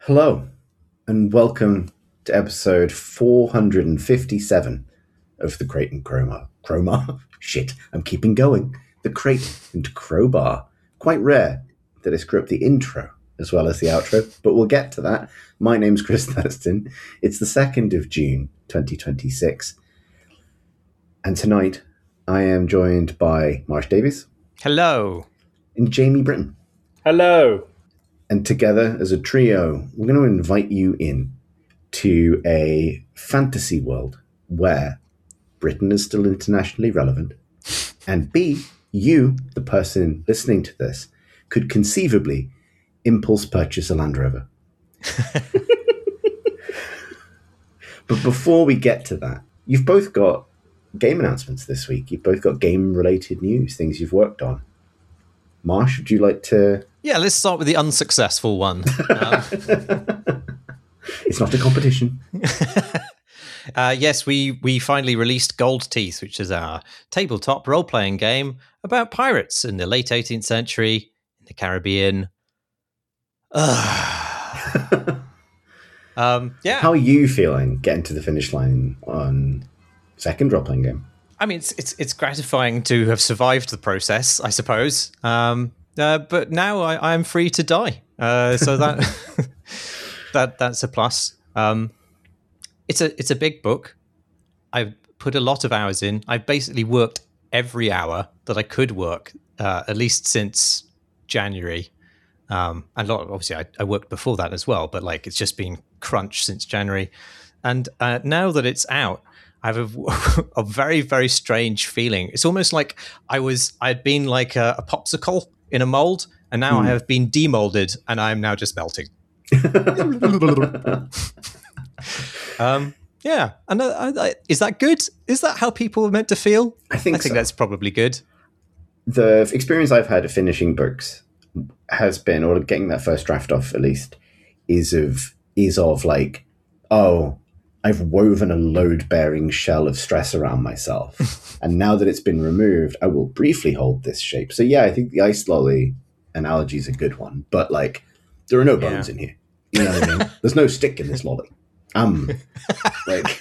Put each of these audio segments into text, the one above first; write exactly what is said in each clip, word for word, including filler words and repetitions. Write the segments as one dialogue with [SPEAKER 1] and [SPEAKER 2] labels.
[SPEAKER 1] Hello, and welcome to episode four hundred fifty-seven of the Crate and Crowbar. Crowbar? Shit, I'm keeping going. The Crate and Crowbar. Quite rare that I screw up the intro as well as the outro, but we'll get to that. My name's Chris Thurston. It's the second of June, twenty twenty-six. And tonight, I am joined by Marsh Davies.
[SPEAKER 2] Hello.
[SPEAKER 1] And Jamie Britton.
[SPEAKER 3] Hello.
[SPEAKER 1] And together, as a trio, we're going to invite you in to a fantasy world where Britain is still internationally relevant, and B, you, the person listening to this, could conceivably impulse purchase a Land Rover. But before we get to that, you've both got game announcements this week. You've both got game-related news, things you've worked on. Marsh, would you like to...
[SPEAKER 2] Yeah, let's start with the unsuccessful one. Um,
[SPEAKER 1] it's not a competition.
[SPEAKER 2] uh, yes, we, we finally released Gold Teeth, which is our tabletop role-playing game about pirates in the late eighteenth century in the Caribbean. um, yeah.
[SPEAKER 1] How are you feeling getting to the finish line on second role-playing game?
[SPEAKER 2] I mean, it's, it's it's gratifying to have survived the process, I suppose. Um, uh, but now I, I'm free to die, uh, so that that that's a plus. Um, it's a it's a big book. I've put a lot of hours in. I've basically worked every hour that I could work, uh, at least since January. Um, and a lot, obviously, I, I worked before that as well. But like, it's just been crunch since January, and uh, now that it's out, I have a, a very, very strange feeling. It's almost like I was, I'd been like a, a popsicle in a mold, and now hmm. I have been demolded, and I'm now just melting. um, yeah, and uh, I, is that good? Is that how people are meant to feel?
[SPEAKER 1] I think.
[SPEAKER 2] I think
[SPEAKER 1] so.
[SPEAKER 2] That's probably good.
[SPEAKER 1] The experience I've had of finishing books has been, or getting that first draft off at least, is of is of like, oh, I've woven a load-bearing shell of stress around myself. And now that it's been removed, I will briefly hold this shape. So yeah, I think the ice lolly analogy is a good one. But like, there are no bones yeah. in here. You know what I mean? There's no stick in this lolly. Um, like...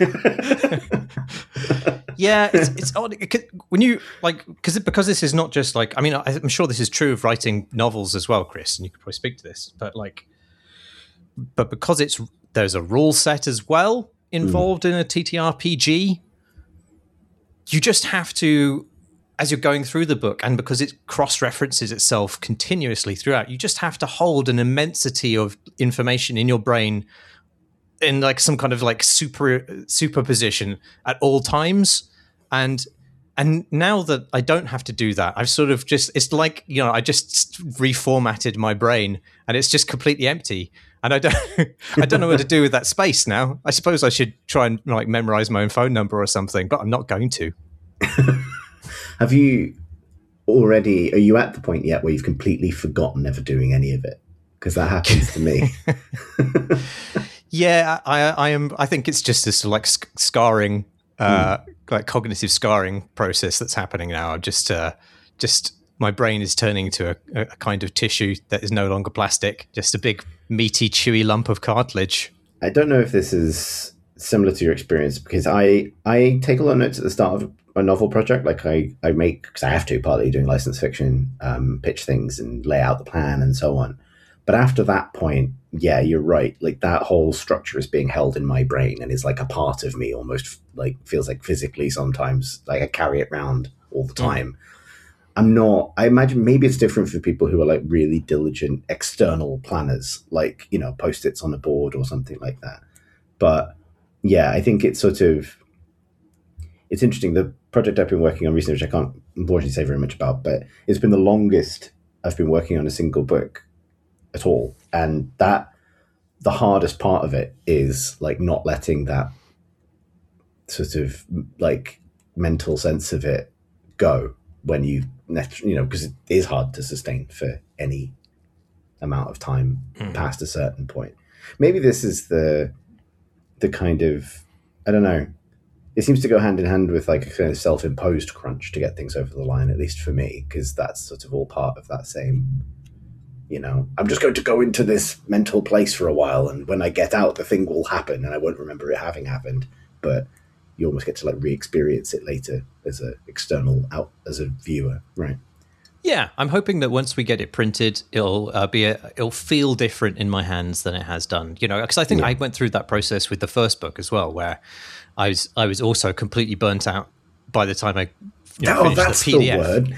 [SPEAKER 2] yeah, it's, it's odd. When you, like, because because this is not just like, I mean, I'm sure this is true of writing novels as well, Chris, and you could probably speak to this. But like, but because it's there's a rule set as well, involved mm. in a T T R P G, you just have to, as you're going through the book, and because it cross-references itself continuously throughout, you just have to hold an immensity of information in your brain in like some kind of like super superposition at all times. And and now that I don't have to do that, I've sort of just, it's like, you know, I just reformatted my brain and it's just completely empty. And I don't, I don't know what to do with that space now. I suppose I should try and like memorize my own phone number or something, but I'm not going to.
[SPEAKER 1] Have you already? Are you at the point yet where you've completely forgotten ever doing any of it? Because that happens to me.
[SPEAKER 2] yeah, I, I am. I think it's just this like sc- scarring, uh, mm. like cognitive scarring process that's happening now. I'm just, uh, just. My brain is turning to a, a kind of tissue that is no longer plastic, just a big, meaty, chewy lump of cartilage.
[SPEAKER 1] I don't know if this is similar to your experience, because I, I take a lot of notes at the start of a novel project. Like I, I make, because I have to, partly doing license fiction, um, pitch things and lay out the plan and so on. But after that point, yeah, you're right. Like that whole structure is being held in my brain and is like a part of me, almost like feels like physically sometimes, like I carry it around all the time. Mm. I'm not, I imagine maybe it's different for people who are like really diligent external planners, like, you know, Post-its on a board or something like that. But yeah, I think it's sort of, it's interesting. The project I've been working on recently, which I can't unfortunately say very much about, but it's been the longest I've been working on a single book at all. And that, the hardest part of it is like not letting that sort of like mental sense of it go. When you, you know, because it is hard to sustain for any amount of time mm. past a certain point. Maybe this is the the kind of, I don't know, it seems to go hand in hand with like a kind of self-imposed crunch to get things over the line, at least for me, because that's sort of all part of that same, you know, I'm just going to go into this mental place for a while, and when I get out, the thing will happen, and I won't remember it having happened. But you almost get to like re-experience it later as a external out as a viewer, right?
[SPEAKER 2] Yeah, I'm hoping that once we get it printed, it'll uh, be a, it'll feel different in my hands than it has done. You know, because I think yeah. I went through that process with the first book as well, where I was I was also completely burnt out by the time I you know,
[SPEAKER 1] oh,
[SPEAKER 2] finished
[SPEAKER 1] that's
[SPEAKER 2] the P D F.
[SPEAKER 1] The word.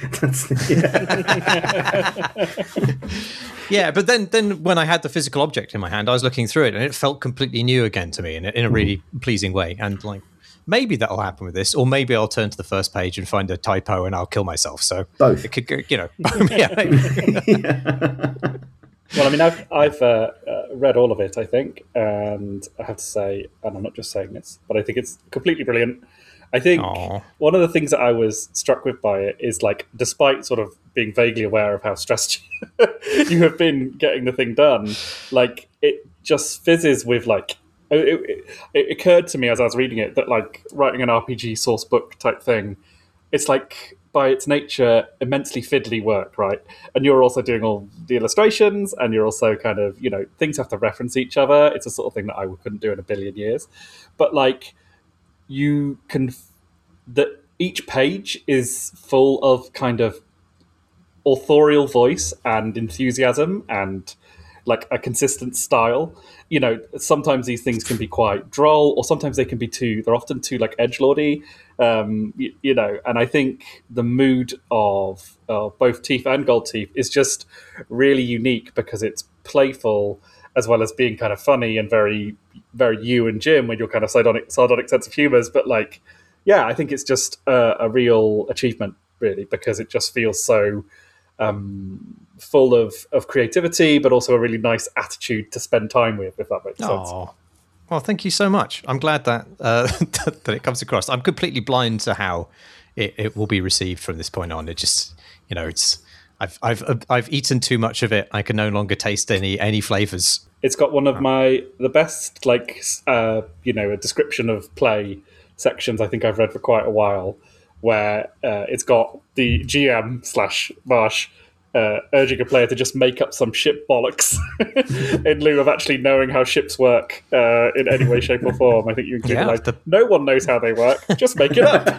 [SPEAKER 1] That's, yeah.
[SPEAKER 2] Yeah, but then then when I had the physical object in my hand, I was looking through it, and it felt completely new again to me in a, in a really mm. pleasing way, and like. Maybe that'll happen with this, or maybe I'll turn to the first page and find a typo and I'll kill myself. So
[SPEAKER 1] both,
[SPEAKER 2] it could go, you know. yeah.
[SPEAKER 3] yeah. Well, I mean, I've I've uh, uh, read all of it, I think, and I have to say, and I'm not just saying this, but I think it's completely brilliant. I think Aww. One of the things that I was struck with by it is, like, despite sort of being vaguely aware of how stressed you have been getting the thing done, like, it just fizzes with, like, It, it, it occurred to me as I was reading it that, like, writing an R P G source book type thing, it's like by its nature immensely fiddly work, right? And you're also doing all the illustrations, and you're also kind of, you know, things have to reference each other. It's a sort of thing that I couldn't do in a billion years. But like, you can that each page is full of kind of authorial voice and enthusiasm and like a consistent style. You know, sometimes these things can be quite droll, or sometimes they can be too, they're often too like edgelordy, um, you, you know, and I think the mood of uh, both Teeth and Gold Teeth is just really unique because it's playful as well as being kind of funny and very, very you and Jim with your kind of sardonic, sardonic sense of humours. But like, yeah, I think it's just a, a real achievement, really, because it just feels so um full of of creativity, but also a really nice attitude to spend time with, if that makes sense.
[SPEAKER 2] Oh, well, thank you so much. I'm glad that uh that it comes across. I'm completely blind to how it, it will be received from this point on. It just, you know, it's I've I've I've eaten too much of it. I can no longer taste any any flavors.
[SPEAKER 3] It's got one of my the best like uh you know a description of play sections I think I've read for quite a while, where uh, it's got the G M slash Marsh uh, urging a player to just make up some ship bollocks in lieu of actually knowing how ships work uh, in any way, shape, or form. I think you include yeah, like, the... no one knows how they work, just make it up.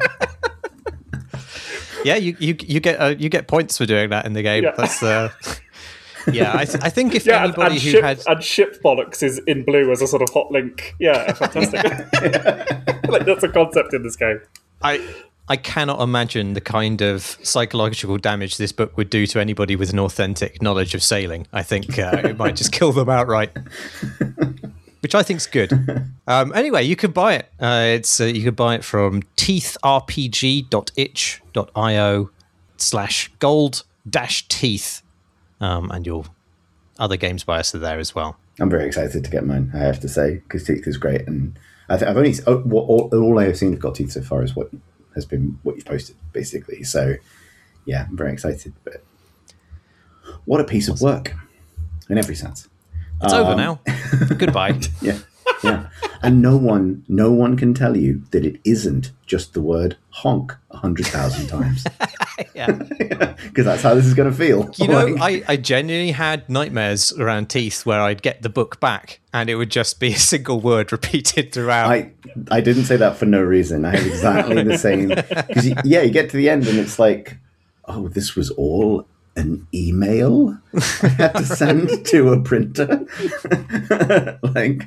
[SPEAKER 2] Yeah, you you you get uh, you get points for doing that in the game. Yeah. That's uh, yeah. I, th- I think if yeah, anybody
[SPEAKER 3] and, and
[SPEAKER 2] who
[SPEAKER 3] ship,
[SPEAKER 2] had
[SPEAKER 3] and ship bollocks is in blue as a sort of hot link. Yeah, fantastic. Like that's a concept in this game.
[SPEAKER 2] I. I cannot imagine the kind of psychological damage this book would do to anybody with an authentic knowledge of sailing. I think uh, it might just kill them outright, which I think's good. Um, anyway, you could buy it. Uh, it's uh, you could buy it from teethrpg dot itch dot io slash gold dash teeth, um, and your other games bias are there as well.
[SPEAKER 1] I'm very excited to get mine, I have to say, because Teeth is great, and I th- I've only oh, all, all I have seen of Gold Teeth so far is what. has been what you've posted, basically. So, yeah, I'm very excited. But what a piece of work, in every sense.
[SPEAKER 2] It's um, over now. Goodbye.
[SPEAKER 1] Yeah, yeah. And no one, no one can tell you that it isn't just the word honk a hundred thousand times.
[SPEAKER 2] Yeah,
[SPEAKER 1] because that's how this is going to feel.
[SPEAKER 2] You know, I, I genuinely had nightmares around Teeth where I'd get the book back and it would just be a single word repeated throughout.
[SPEAKER 1] I I didn't say that for no reason. I have exactly the same. Because yeah, you get to the end and it's like, oh, this was all an email I had to send to a printer. Like,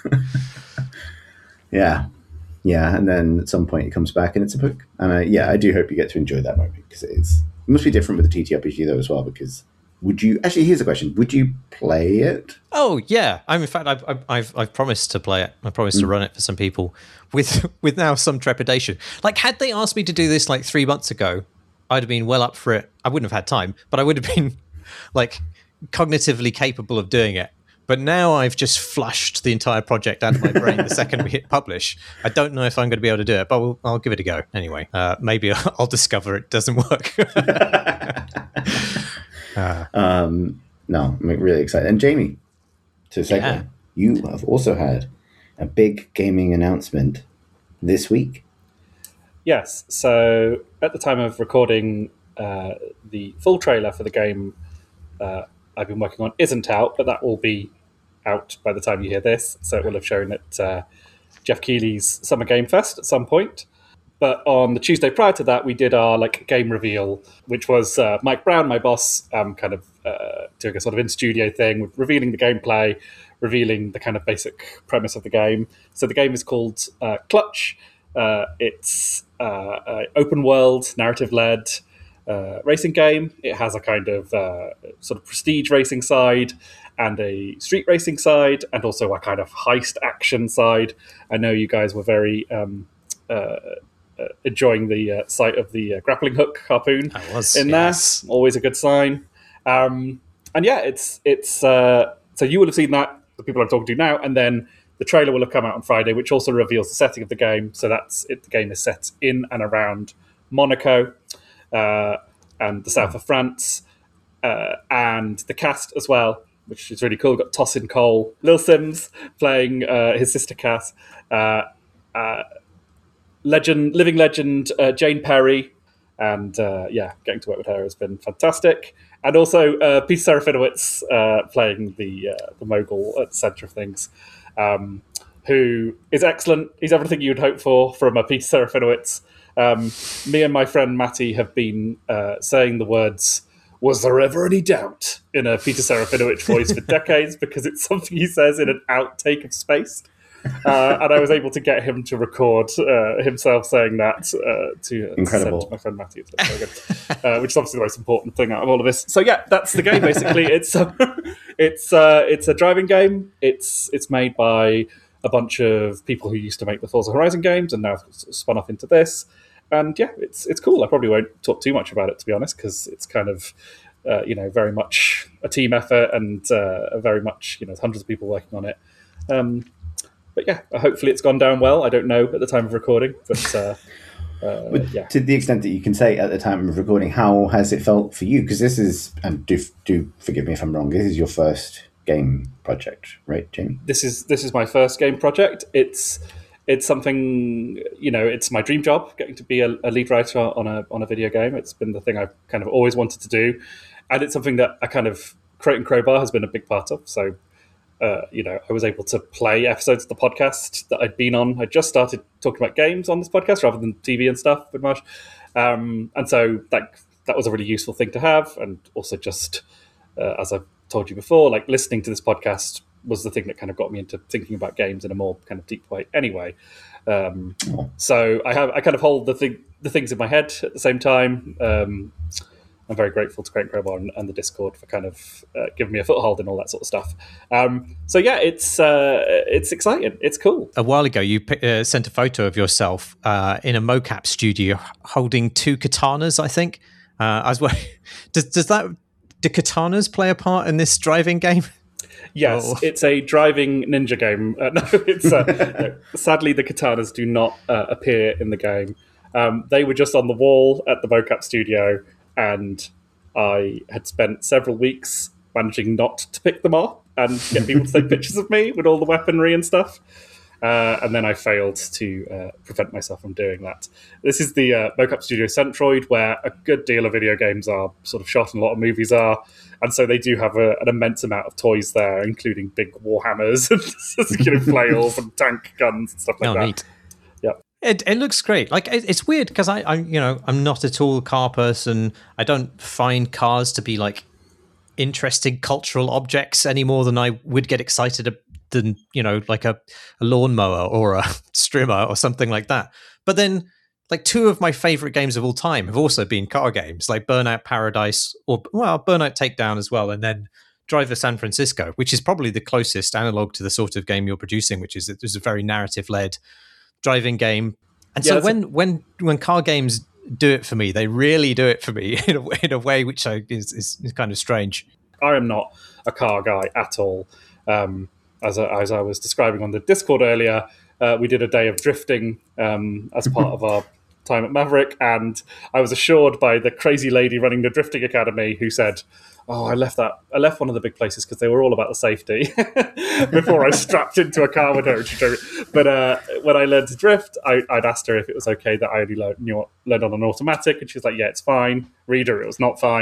[SPEAKER 1] yeah. Yeah, and then at some point it comes back and it's a book. And I, yeah, I do hope you get to enjoy that moment because it is. It must be different with the T T R P G though as well. Because would you actually? Here's a question: would you play it?
[SPEAKER 2] Oh yeah, I'm in fact I've I've, I've promised to play it. I promised mm. to run it for some people with with now some trepidation. Like had they asked me to do this like three months ago, I'd have been well up for it. I wouldn't have had time, but I would have been like cognitively capable of doing it. But now I've just flushed the entire project out of my brain the second we hit publish. I don't know if I'm going to be able to do it, but we'll, I'll give it a go anyway. Uh, maybe I'll discover it doesn't work.
[SPEAKER 1] uh, um, no, I'm really excited. And Jamie, to segue, yeah. you have also had a big gaming announcement this week.
[SPEAKER 3] Yes. So at the time of recording, uh, the full trailer for the game uh, I've been working on isn't out, but that will be out by the time you hear this. So it will have shown at uh, Jeff Keighley's Summer Game Fest at some point. But on the Tuesday prior to that, we did our like game reveal, which was uh, Mike Brown, my boss, um, kind of uh, doing a sort of in-studio thing, revealing the gameplay, revealing the kind of basic premise of the game. So the game is called uh, Clutch. Uh, it's uh, an open-world, narrative-led uh, racing game. It has a kind of uh, sort of prestige racing side and a street racing side, and also a kind of heist action side. I know you guys were very... Um, uh, Uh, enjoying the uh, sight of the uh, grappling hook harpoon
[SPEAKER 2] I was,
[SPEAKER 3] in
[SPEAKER 2] yes.
[SPEAKER 3] there. Always a good sign. Um, and yeah, it's it's uh, so you will have seen that, the people I'm talking to now, and then the trailer will have come out on Friday, which also reveals the setting of the game. So that's it. The game is set in and around Monaco uh, and the south of France, uh, and the cast as well, which is really cool. We've got Tosin Cole, Lil Sims playing uh, his sister Cass. Uh, uh, Legend, living legend, uh, Jane Perry, and uh, yeah, getting to work with her has been fantastic. And also uh, Peter Serafinowicz uh, playing the uh, the mogul at the centre of things, um, who is excellent. He's everything you'd hope for from a Peter Serafinowicz. Um, me and my friend Matty have been uh, saying the words, "Was there ever any doubt?" in a Peter Serafinowicz voice for decades, because it's something he says in an outtake of Spaced. Uh, and I was able to get him to record uh, himself saying that uh, to,
[SPEAKER 1] Incredible.
[SPEAKER 3] to send to my friend Matthew, uh, which is obviously the most important thing out of all of this. So yeah, that's the game basically. It's uh, it's uh, it's a driving game. It's it's made by a bunch of people who used to make the Forza Horizon games and now spun off into this. And yeah, it's it's cool. I probably won't talk too much about it, to be honest, because it's kind of uh, you know very much a team effort and uh, very much you know hundreds of people working on it. Um, But yeah, hopefully it's gone down well. I don't know at the time of recording, but uh, uh, yeah.
[SPEAKER 1] To the extent that you can say at the time of recording, how has it felt for you? Because this is, and do do forgive me if I'm wrong, this is your first game project, right, Jamie?
[SPEAKER 3] This is this is my first game project. It's it's something, you know, it's my dream job, getting to be a, a lead writer on a on a video game. It's been the thing I've kind of always wanted to do, and it's something that I kind of Crate and Crowbar has been a big part of. So. Uh, you know, I was able to play episodes of the podcast that I'd been on. I just started talking about games on this podcast rather than T V and stuff with Marsh. Um, and so that, that was a really useful thing to have. And also just, uh, as I've told you before, like listening to this podcast was the thing that kind of got me into thinking about games in a more kind of deep way anyway. Um, oh. So I have I kind of hold the, thing, the things in my head at the same time. Um, I'm very grateful to Crate and Crowbar and, and the Discord for kind of uh, giving me a foothold and all that sort of stuff. Um, so yeah, it's uh, it's exciting. It's cool.
[SPEAKER 2] A while ago, you uh, sent a photo of yourself uh, in a mocap studio holding two katanas, I think. Uh, I was wondering, does does that do katanas play a part in this driving game?
[SPEAKER 3] Yes, oh. It's a driving ninja game. Uh, no, it's uh, no, sadly the katanas do not uh, appear in the game. Um, they were just on the wall at the mocap studio. And I had spent several weeks managing not to pick them up and get people to take pictures of me with all the weaponry and stuff. Uh, and then I failed to uh, prevent myself from doing that. This is the uh, mocap studio Centroid, where a good deal of video games are sort of shot and a lot of movies are. And so they do have a, an immense amount of toys there, including big warhammers and you know, flails and tank guns and stuff like
[SPEAKER 2] oh,
[SPEAKER 3] that.
[SPEAKER 2] Neat.
[SPEAKER 3] Yeah.
[SPEAKER 2] It it looks great. Like it, it's weird because I, I you know I'm not at all a car person. I don't find cars to be like interesting cultural objects any more than I would get excited than you know like a, a lawnmower or a strimmer or something like that. But then like two of my favorite games of all time have also been car games, like Burnout Paradise or well Burnout Takedown as well, and then Driver San Francisco, which is probably the closest analog to the sort of game you're producing, which is it's a very narrative led driving game. And yeah, so when, a- when when car games do it for me, they really do it for me in a, in a way which I, is, is, is kind of strange.
[SPEAKER 3] I am not a car guy at all. Um, as, I, as I was describing on the Discord earlier, uh, we did a day of drifting um, as part of our time at Maverick, and I was assured by the crazy lady running the drifting academy who said, oh, I left that. I left one of the big places because they were all about the safety before I strapped into a car with her. But uh, when I learned to drift, I, I'd asked her if it was okay that I only learned, knew, learned on an automatic, and she was like, yeah, it's fine. Reader, it was not fine.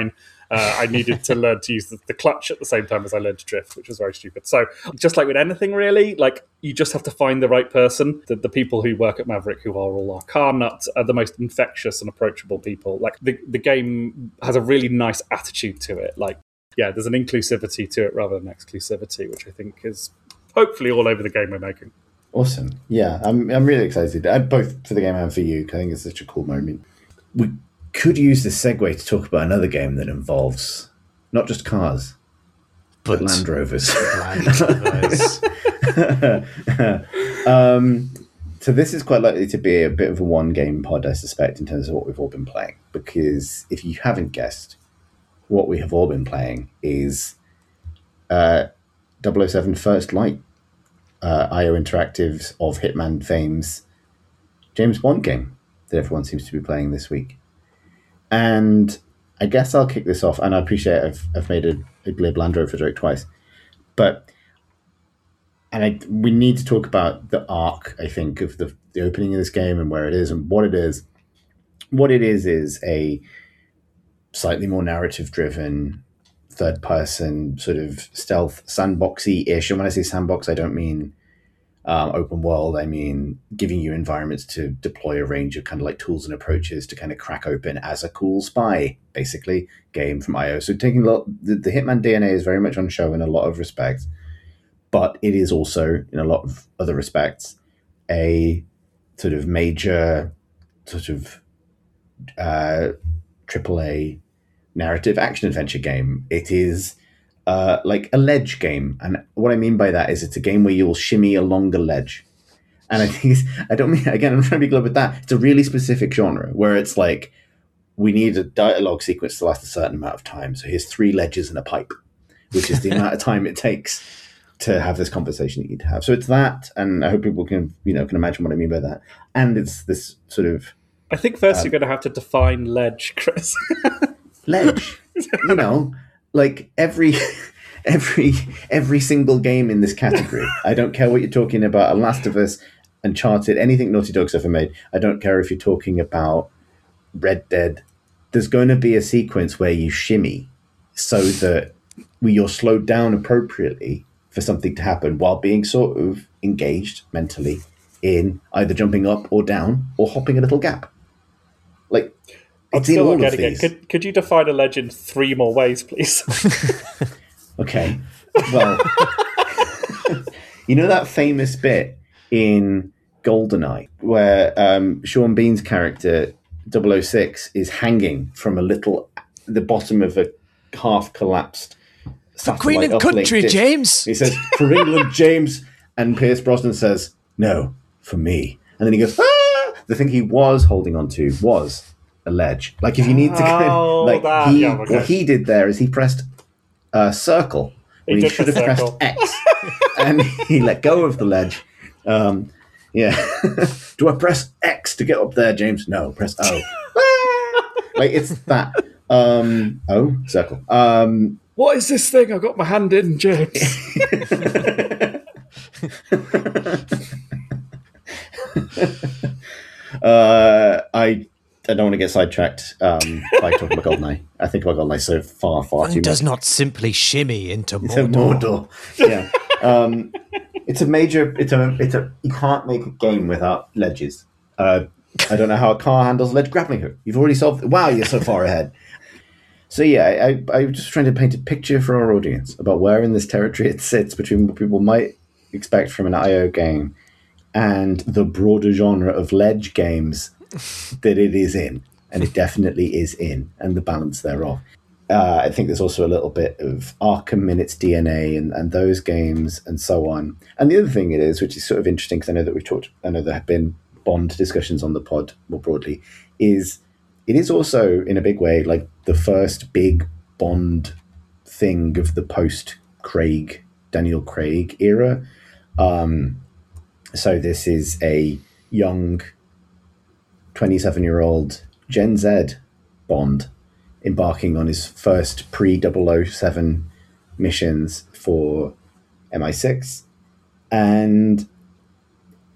[SPEAKER 3] uh, I needed to learn to use the, the clutch at the same time as I learned to drift, which was very stupid. So just like with anything, really, like you just have to find the right person. The, the people who work at Maverick, who are all our car nuts, are the most infectious and approachable people. Like the, the game has a really nice attitude to it. Like, yeah, there's an inclusivity to it rather than exclusivity, which I think is hopefully all over the game we're making.
[SPEAKER 1] Awesome. Yeah, I'm I'm really excited, uh, both for the game and for you. I think it's such a cool moment. We could use this segue to talk about another game that involves not just cars, but, but Land Rovers. Land Rovers. um, so this is quite likely to be a bit of a one-game pod, I suspect, in terms of what we've all been playing. Because if you haven't guessed, what we have all been playing is uh, double oh seven First Light. Uh, I O Interactive's of Hitman fame's James Bond game that everyone seems to be playing this week. And I guess I'll kick this off, and I appreciate I've, I've made a, a glib Land Rover joke twice. But and I, we need to talk about the arc, I think, of the, the opening of this game and where it is and what it is. What it is is a slightly more narrative-driven third-person sort of stealth sandboxy-ish. And when I say sandbox, I don't mean um, open world. I mean giving you environments to deploy a range of kind of like tools and approaches to kind of crack open as a cool spy, basically, game from I O. So taking a lot, the, the Hitman D N A is very much on show in a lot of respects, but it is also, in a lot of other respects, a sort of major sort of uh, triple A narrative action adventure game. It is uh, like a ledge game, and what I mean by that is it's a game where you'll shimmy along a ledge. And I think it's, I don't mean again. I'm trying to be glib with that. It's a really specific genre where it's like we need a dialogue sequence to last a certain amount of time. So here's three ledges and a pipe, which is the amount of time it takes to have this conversation that you need to have. So it's that, and I hope people can you know can imagine what I mean by that. And it's this sort of.
[SPEAKER 3] I think first um, you're going to have to define ledge, Chris.
[SPEAKER 1] Ledge, you know, like every every every single game in this category. I don't care what you're talking about, The Last of Us, Uncharted, anything Naughty Dog's ever made. I don't care if you're talking about Red Dead. There's going to be a sequence where you shimmy so that you're slowed down appropriately for something to happen while being sort of engaged mentally in either jumping up or down or hopping a little gap. Like, it's in all of these.
[SPEAKER 3] Could, could you define a ledge in three more ways, please?
[SPEAKER 1] Okay. Well, you know that famous bit in GoldenEye where um, Sean Bean's character, double oh six, is hanging from a little, the bottom of a half-collapsed
[SPEAKER 2] For Queen and Country, disc. James!
[SPEAKER 1] He says, for England, James. And Pierce Brosnan says, no, for me. And then he goes, ah! The thing he was holding on to was a ledge. Like if you need to kind
[SPEAKER 3] oh,
[SPEAKER 1] of, like
[SPEAKER 3] that,
[SPEAKER 1] he,
[SPEAKER 3] yeah, okay.
[SPEAKER 1] what he did there is he pressed uh, circle when he, he should have
[SPEAKER 3] circle.
[SPEAKER 1] pressed X, and he let go of the ledge. Um, yeah, do I press X to get up there, James? No, press O. Like it's that. Um, O circle. Um,
[SPEAKER 3] what is this thing? I've got my hand in, James.
[SPEAKER 1] uh, I. I don't want to get sidetracked um, by talking about GoldenEye. I think about GoldenEye so far, far
[SPEAKER 2] One
[SPEAKER 1] too much.
[SPEAKER 2] does not simply shimmy into Mordor.
[SPEAKER 1] Into Mordor. Yeah, um, it's a major. It's a. It's a. You can't make a game without ledges. Uh, I don't know how a car handles ledge grappling hook. You've already solved. Wow, you're so far ahead. So yeah, I, I, I was just trying to paint a picture for our audience about where in this territory it sits between what people might expect from an I O game and the broader genre of ledge games that it is in, and it definitely is in, and the balance thereof. Uh, I think there's also a little bit of Arkham in its D N A and, and those games and so on. And the other thing it is, which is sort of interesting, because I know that we've talked, I know there have been Bond discussions on the pod more broadly, is it is also, in a big way, like the first big Bond thing of the post-Craig, Daniel Craig era. Um, so this is a young twenty-seven-year-old Gen Z Bond embarking on his first pre-double oh seven missions for M I six. And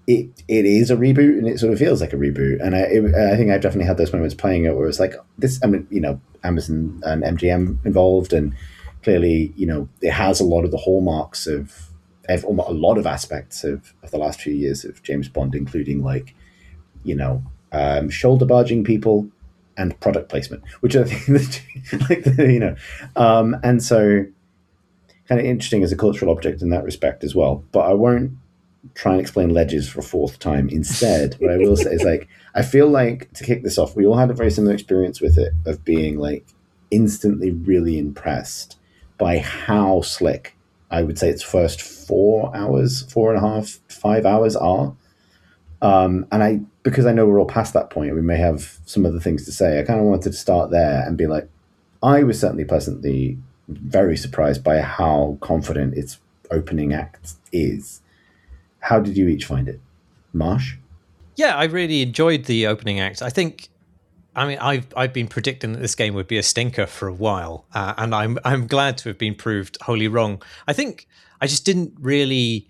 [SPEAKER 1] it it is a reboot, and it sort of feels like a reboot. And I it, I think I've definitely had those moments playing it where it's like this. I mean, you know, Amazon and M G M involved, and clearly, you know, it has a lot of the hallmarks of, of a lot of aspects of, of the last few years of James Bond, including like, you know, um, shoulder barging people and product placement, which I think that, like the, you know, um, and so kind of interesting as a cultural object in that respect as well. But I won't try and explain Ledges for a fourth time. Instead, what I will say is like, I feel like to kick this off, we all had a very similar experience with it of being like instantly really impressed by how slick I would say its first four hours, four and a half, five hours are. Um, and I, because I know we're all past that point, we may have some other things to say. I kind of wanted to start there and be like, I was certainly pleasantly very surprised by how confident its opening act is. How did you each find it? Marsh?
[SPEAKER 2] Yeah, I really enjoyed the opening act. I think, I mean, I've I've been predicting that this game would be a stinker for a while, uh, and I'm I'm glad to have been proved wholly wrong. I think I just didn't really.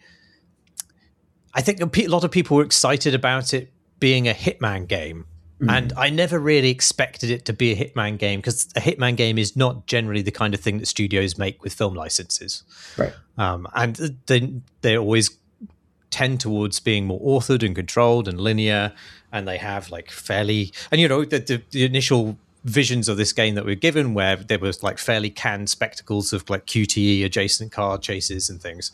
[SPEAKER 2] I think a lot of people were excited about it being a Hitman game, mm. and I never really expected it to be a Hitman game, because a Hitman game is not generally the kind of thing that studios make with film licenses,
[SPEAKER 1] right?
[SPEAKER 2] Um, and they they always tend towards being more authored and controlled and linear, and they have like fairly, and you know, the, the, the initial visions of this game that we were given, where there was like fairly canned spectacles of like Q T E adjacent car chases and things,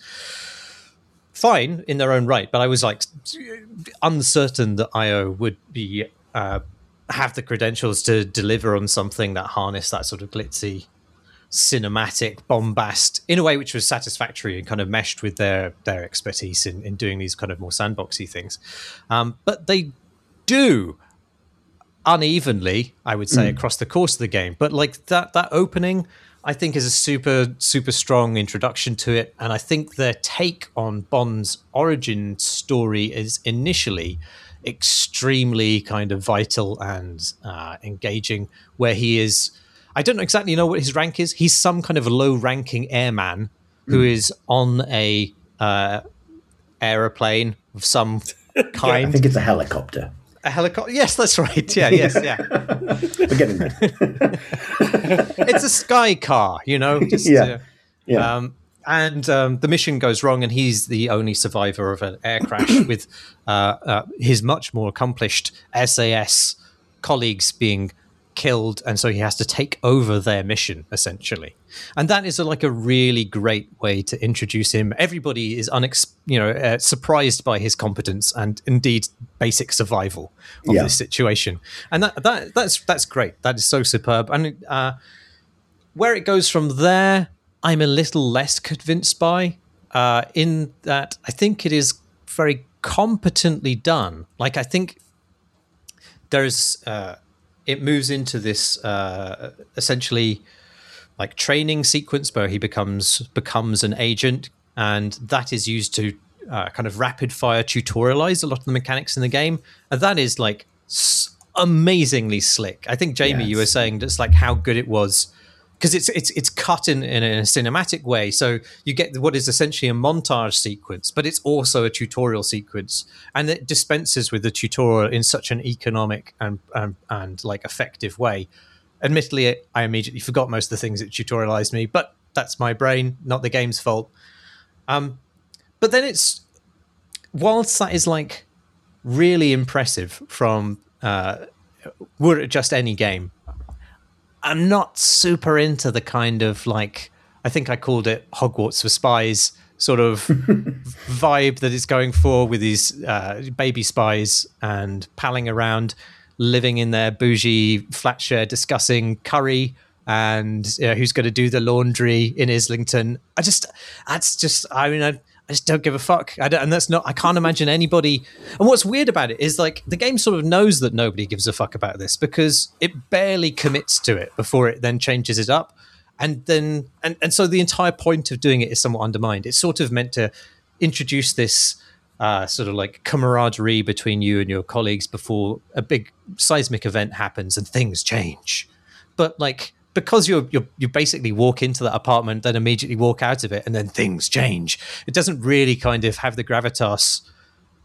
[SPEAKER 2] fine in their own right, but I was like uncertain that I O would be uh, have the credentials to deliver on something that harnessed that sort of glitzy cinematic bombast in a way which was satisfactory and kind of meshed with their their expertise in, in doing these kind of more sandboxy things. Um, but they do unevenly, I would say, mm. across the course of the game. But like that that opening, I think, is a super, super strong introduction to it. And I think their take on Bond's origin story is initially extremely kind of vital and uh, engaging, where he is, I don't exactly know what his rank is. He's some kind of low-ranking airman who mm. is on a uh, aeroplane of some kind.
[SPEAKER 1] I think it's a helicopter.
[SPEAKER 2] A helicopter? Yes, that's right. Yeah, yes, yeah.
[SPEAKER 1] We're getting there.
[SPEAKER 2] It's a sky car, you know? Just,
[SPEAKER 1] yeah.
[SPEAKER 2] Uh,
[SPEAKER 1] yeah.
[SPEAKER 2] Um, and um, the mission goes wrong, and he's the only survivor of an air crash with uh, uh, his much more accomplished S A S colleagues being killed, and so he has to take over their mission, essentially. And that is a, like a really great way to introduce him. Everybody is unex- you know uh, surprised by his competence and indeed basic survival of yeah. this situation, and that that that's that's great. That is so superb. And uh, where it goes from there, I'm a little less convinced by. Uh, in that, I think it is very competently done. Like I think there's. Uh, It moves into this uh, essentially like training sequence where he becomes becomes an agent, and that is used to uh, kind of rapid fire tutorialize a lot of the mechanics in the game, and that is like s- amazingly slick. I think Jamie, yes. you were saying just like how good it was, because it's it's it's cut in, in a cinematic way, so you get what is essentially a montage sequence, but it's also a tutorial sequence, and it dispenses with the tutorial in such an economic and and, and like effective way. Admittedly, I immediately forgot most of the things that tutorialized me, but that's my brain, not the game's fault. Um, but then it's, whilst that is like really impressive from uh, were it just any game, I'm not super into the kind of like, I think I called it Hogwarts for spies sort of vibe that it's going for with these uh, baby spies and palling around, living in their bougie flat share, discussing curry and you know, who's going to do the laundry in Islington. I just, that's just, I mean, I, I just don't give a fuck. I don't, and that's not, I can't imagine anybody. And what's weird about it is like the game sort of knows that nobody gives a fuck about this because it barely commits to it before it then changes it up. And then, and, and so the entire point of doing it is somewhat undermined. It's sort of meant to introduce this uh, sort of like camaraderie between you and your colleagues before a big seismic event happens and things change. But like, because you're, you're you basically walk into that apartment, then immediately walk out of it, and then things change. It doesn't really kind of have the gravitas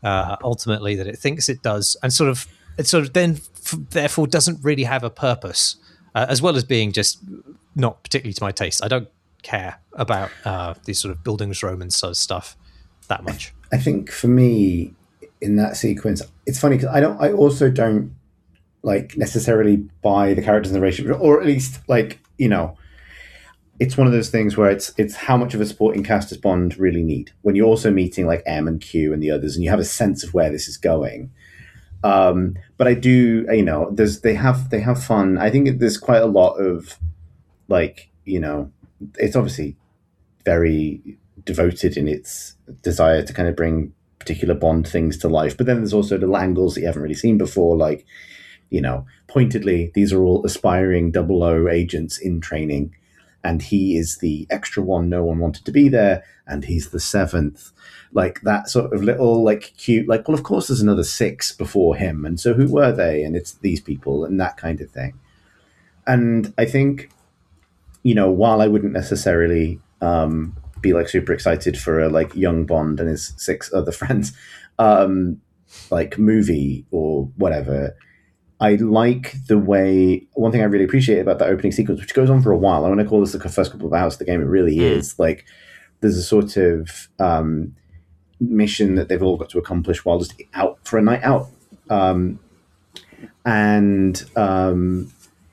[SPEAKER 2] uh, ultimately that it thinks it does, and sort of it sort of then f- therefore doesn't really have a purpose, uh, as well as being just not particularly to my taste. I don't care about uh, these sort of Bildungsroman sort of stuff that much.
[SPEAKER 1] I think for me in that sequence, it's funny because I don't. I also don't like necessarily buy the characters in the relationship, or at least like you know. It's one of those things where it's it's how much of a supporting cast does Bond really need when you're also meeting like M and Q and the others, and you have a sense of where this is going. Um, but I do, you know, there's they have they have fun. I think there's quite a lot of like, you know, it's obviously very devoted in its desire to kind of bring particular Bond things to life. But then there's also the angles that you haven't really seen before, like, you know, pointedly, these are all aspiring double O agents in training. And he is the extra one no one wanted to be there, and he's the seventh. Like that sort of little, like, cute, like, well, of course there's another six before him, and so who were they? And it's these people, and that kind of thing. And I think, you know, while I wouldn't necessarily um, be, like, super excited for a, like, young Bond and his six other friends, um, like, movie or whatever, I like the way, one thing I really appreciate about that opening sequence, which goes on for a while, I want to call this the first couple of hours of the game, it really mm. is, like, there's a sort of um, mission that they've all got to accomplish while just out for a night out. Um, and um,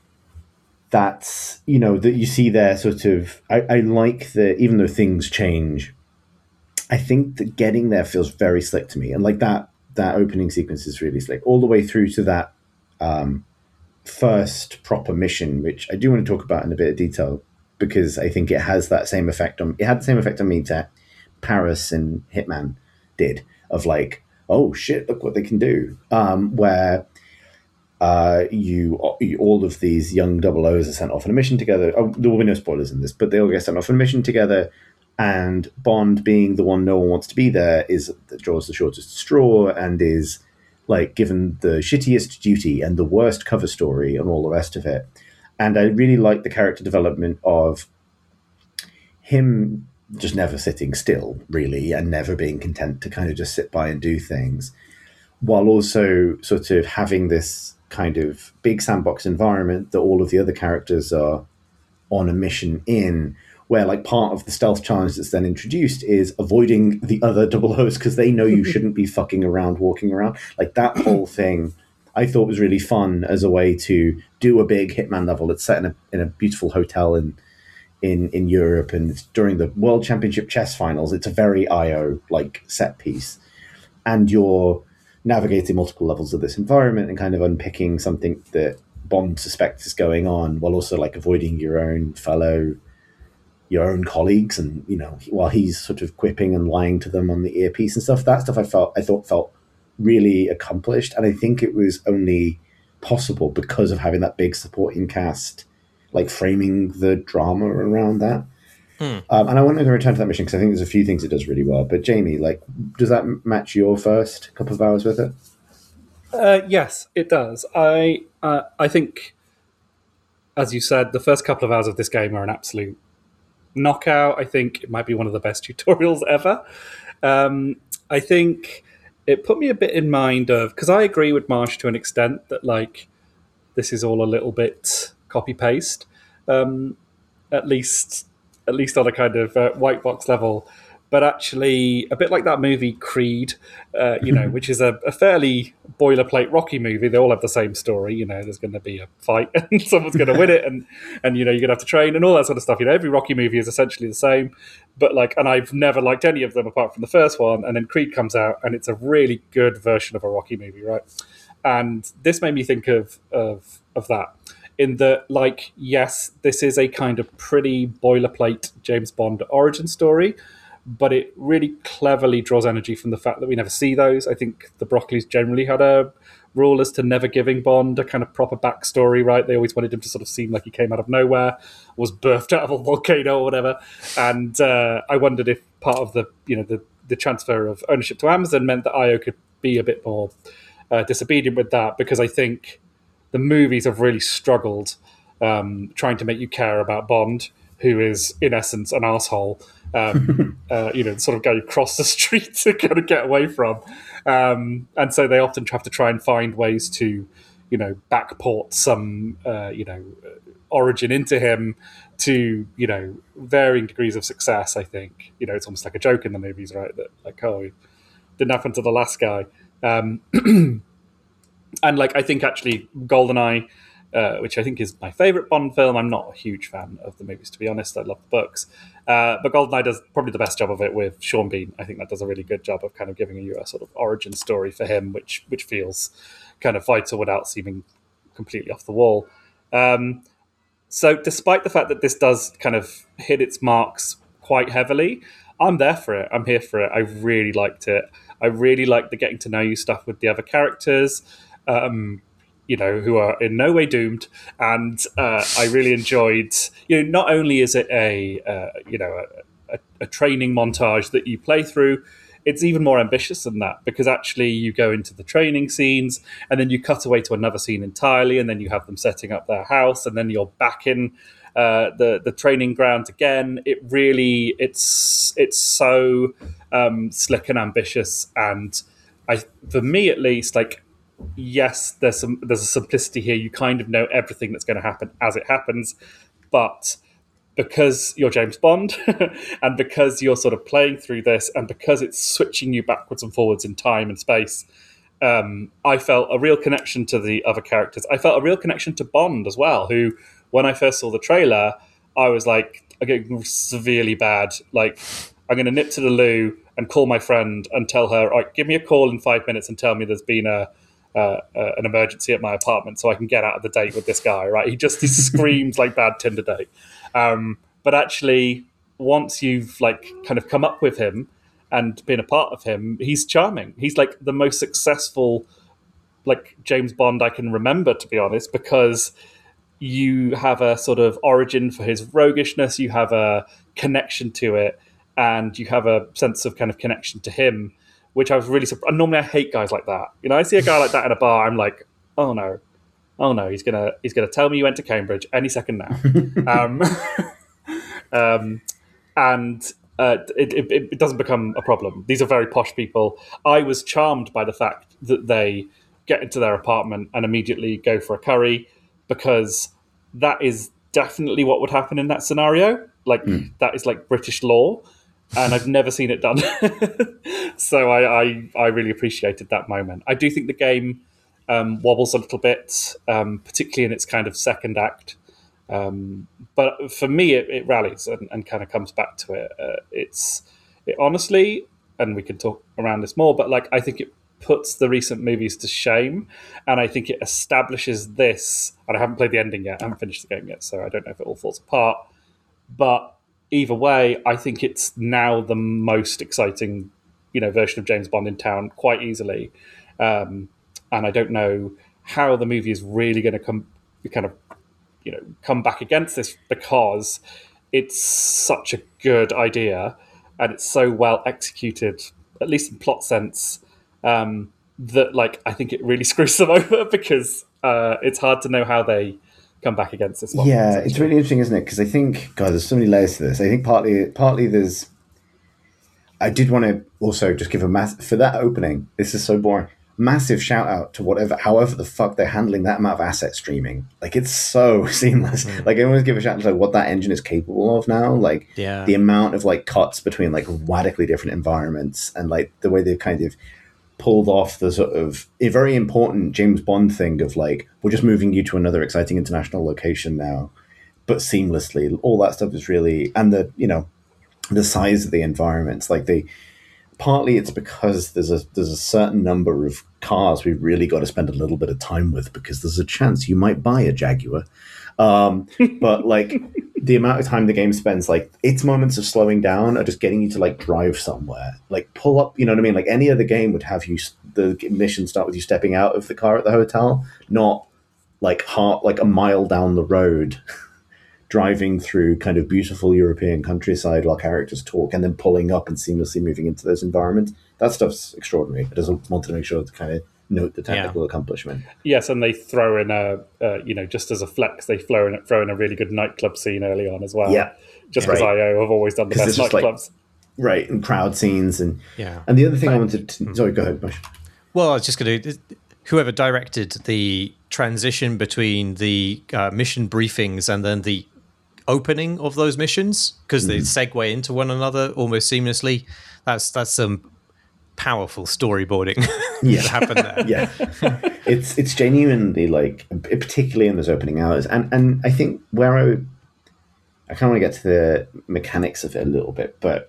[SPEAKER 1] that's, you know, that you see there sort of, I, I like that even though things change, I think that getting there feels very slick to me. And like that, that opening sequence is really slick, all the way through to that Um, first proper mission, which I do want to talk about in a bit of detail because I think it has that same effect on it had the same effect on me that Paris and Hitman did, of like, oh shit, look what they can do. Um, where uh, you, you all of these young double O's are sent off on a mission together. Oh, there will be no spoilers in this, but they all get sent off on a mission together. And Bond, being the one no one wants to be there, is that draws the shortest straw and is like given the shittiest duty and the worst cover story and all the rest of it. And I really like the character development of him just never sitting still, really, and never being content to kind of just sit by and do things, while also sort of having this kind of big sandbox environment that all of the other characters are on a mission in, where like part of the stealth challenge that's then introduced is avoiding the other double O's because they know you shouldn't be fucking around, walking around. Like that whole thing I thought was really fun as a way to do a big Hitman level. It's set in a in a beautiful hotel in in, in Europe, and it's during the World Championship chess finals. It's a very I O like set piece. And you're navigating multiple levels of this environment and kind of unpicking something that Bond suspects is going on, while also like avoiding your own fellow your own colleagues, and you know, while he's sort of quipping and lying to them on the earpiece and stuff. That stuff I felt I thought felt really accomplished, and I think it was only possible because of having that big supporting cast, like framing the drama around that. Hmm. Um, and I want to return to that mission because I think there's a few things it does really well. But Jamie, like, does that match your first couple of hours with it?
[SPEAKER 3] Uh, yes, it does. I uh, I think, as you said, the first couple of hours of this game are an absolute knockout. I think it might be one of the best tutorials ever. Um, I think it put me a bit in mind of, because I agree with Marsh to an extent that like this is all a little bit copy paste, um, at least at least on a kind of uh, white box level. But actually, a bit like that movie Creed, uh, you know, which is a, a fairly boilerplate Rocky movie. They all have the same story. You know, there's going to be a fight and someone's going to win it, and and you know, you're going to have to train and all that sort of stuff. You know, every Rocky movie is essentially the same. But like, and I've never liked any of them apart from the first one. And then Creed comes out, and it's a really good version of a Rocky movie, right? And this made me think of of of that. In that, like, yes, this is a kind of pretty boilerplate James Bond origin story, but it really cleverly draws energy from the fact that we never see those. I think the Broccoli's generally had a rule as to never giving Bond a kind of proper backstory, right? They always wanted him to sort of seem like he came out of nowhere, was birthed out of a volcano or whatever. And uh, I wondered if part of the, you know, the, the transfer of ownership to Amazon meant that I O could be a bit more uh, disobedient with that, because I think the movies have really struggled um, trying to make you care about Bond, who is in essence an asshole. Um, uh, you know, sort of go across the street to kind of get away from, um, and so they often have to try and find ways to, you know, backport some, uh, you know, origin into him to, you know, varying degrees of success. I think, you know, it's almost like a joke in the movies, right? That like, oh, it didn't happen to the last guy, um, and like I think actually GoldenEye. Uh, which I think is my favourite Bond film. I'm not a huge fan of the movies, to be honest. I love the books. Uh, but GoldenEye does probably the best job of it with Sean Bean. I think that does a really good job of kind of giving you a sort of origin story for him, which which feels kind of vital without seeming completely off the wall. Um, so despite the fact that this does kind of hit its marks quite heavily, I'm there for it. I'm here for it. I really liked it. I really liked the getting to know you stuff with the other characters. Um, you know, who are in no way doomed. And uh, I really enjoyed, you know, not only is it a, uh, you know, a, a, a training montage that you play through, it's even more ambitious than that, because actually you go into the training scenes and then you cut away to another scene entirely, and then you have them setting up their house, and then you're back in uh, the, the training ground again. It really, it's, it's so um, slick and ambitious. And I, for me at least, like, yes, there's some there's a simplicity here. You kind of know everything that's going to happen as it happens, but because you're James Bond and because you're sort of playing through this, and because it's switching you backwards and forwards in time and space, um, I felt a real connection to the other characters. I felt a real connection to Bond as well, who, when I first saw the trailer, I was like, I'm getting severely bad. Like, I'm going to nip to the loo and call my friend and tell her, all right, give me a call in five minutes and tell me there's been a Uh, uh, an emergency at my apartment so I can get out of the date with this guy, right? He just he screams like bad Tinder date. Um, but actually, once you've like kind of come up with him and been a part of him, he's charming. He's like the most successful like James Bond I can remember, to be honest, because you have a sort of origin for his roguishness, you have a connection to it, and you have a sense of kind of connection to him, which I was really surprised. Normally, I hate guys like that. You know, I see a guy like that in a bar, I'm like, oh no, oh no, he's gonna he's gonna tell me you went to Cambridge any second now. um, um, and uh, it, it, it doesn't become a problem. These are very posh people. I was charmed by the fact that they get into their apartment and immediately go for a curry, because that is definitely what would happen in that scenario. Like mm. that is like British law. And I've never seen it done. So I, I, I really appreciated that moment. I do think the game um, wobbles a little bit, um, particularly in its kind of second act. Um, but for me, it, it rallies and, and kind of comes back to it. Uh, it's it honestly, and we can talk around this more, but like I think it puts the recent movies to shame. And I think it establishes this, and I haven't played the ending yet. I haven't finished the game yet, so I don't know if it all falls apart. But either way, I think it's now the most exciting, you know, version of James Bond in town quite easily. Um, and I don't know how the movie is really going to come, kind of, you know, come back against this, because it's such a good idea and it's so well executed, at least in plot sense, um, that like I think it really screws them over, because uh, it's hard to know how they come back against this one.
[SPEAKER 1] Yeah, it's really interesting, isn't it? Because I think, God, there's so many layers to this. I think partly, partly there's. I did want to also just give a mass for that opening. This is so boring. Massive shout out to whatever, however the fuck they're handling that amount of asset streaming. Like it's so seamless. Mm. Like I always give a shout out to like what that engine is capable of now. Like
[SPEAKER 2] yeah.
[SPEAKER 1] the amount of like cuts between like radically different environments, and like the way they've kind of pulled off the sort of a very important James Bond thing of like, we're just moving you to another exciting international location now, but seamlessly. All that stuff is really, and the, you know, the size of the environments, like they, partly it's because there's a there's a certain number of cars we've really got to spend a little bit of time with, because there's a chance you might buy a Jaguar. Um, but like the amount of time the game spends, like its moments of slowing down are just getting you to like drive somewhere, like pull up, you know what I mean? Like any other game would have you, the mission start with you stepping out of the car at the hotel, not like heart, like a mile down the road, driving through kind of beautiful European countryside while characters talk, and then pulling up and seamlessly moving into those environments. That stuff's extraordinary. I just wanted to make sure to kind of note the technical yeah. accomplishment.
[SPEAKER 3] Yes, and they throw in a, uh, you know, just as a flex, they throw in, throw in a really good nightclub scene early on as well.
[SPEAKER 1] Yeah.
[SPEAKER 3] Just because right. I O have always done the best nightclubs. Like,
[SPEAKER 1] right, and crowd scenes. And
[SPEAKER 2] yeah.
[SPEAKER 1] And the other thing but, I wanted to... Sorry, go ahead, Bush.
[SPEAKER 2] Well, I was just going to... Whoever directed the transition between the uh, mission briefings and then the opening of those missions, because mm-hmm. they segue into one another almost seamlessly, that's that's some powerful storyboarding
[SPEAKER 1] yeah.
[SPEAKER 2] that happened there.
[SPEAKER 1] Yeah, it's it's genuinely like, particularly in those opening hours, and and I think where I I kind of want to get to the mechanics of it a little bit, but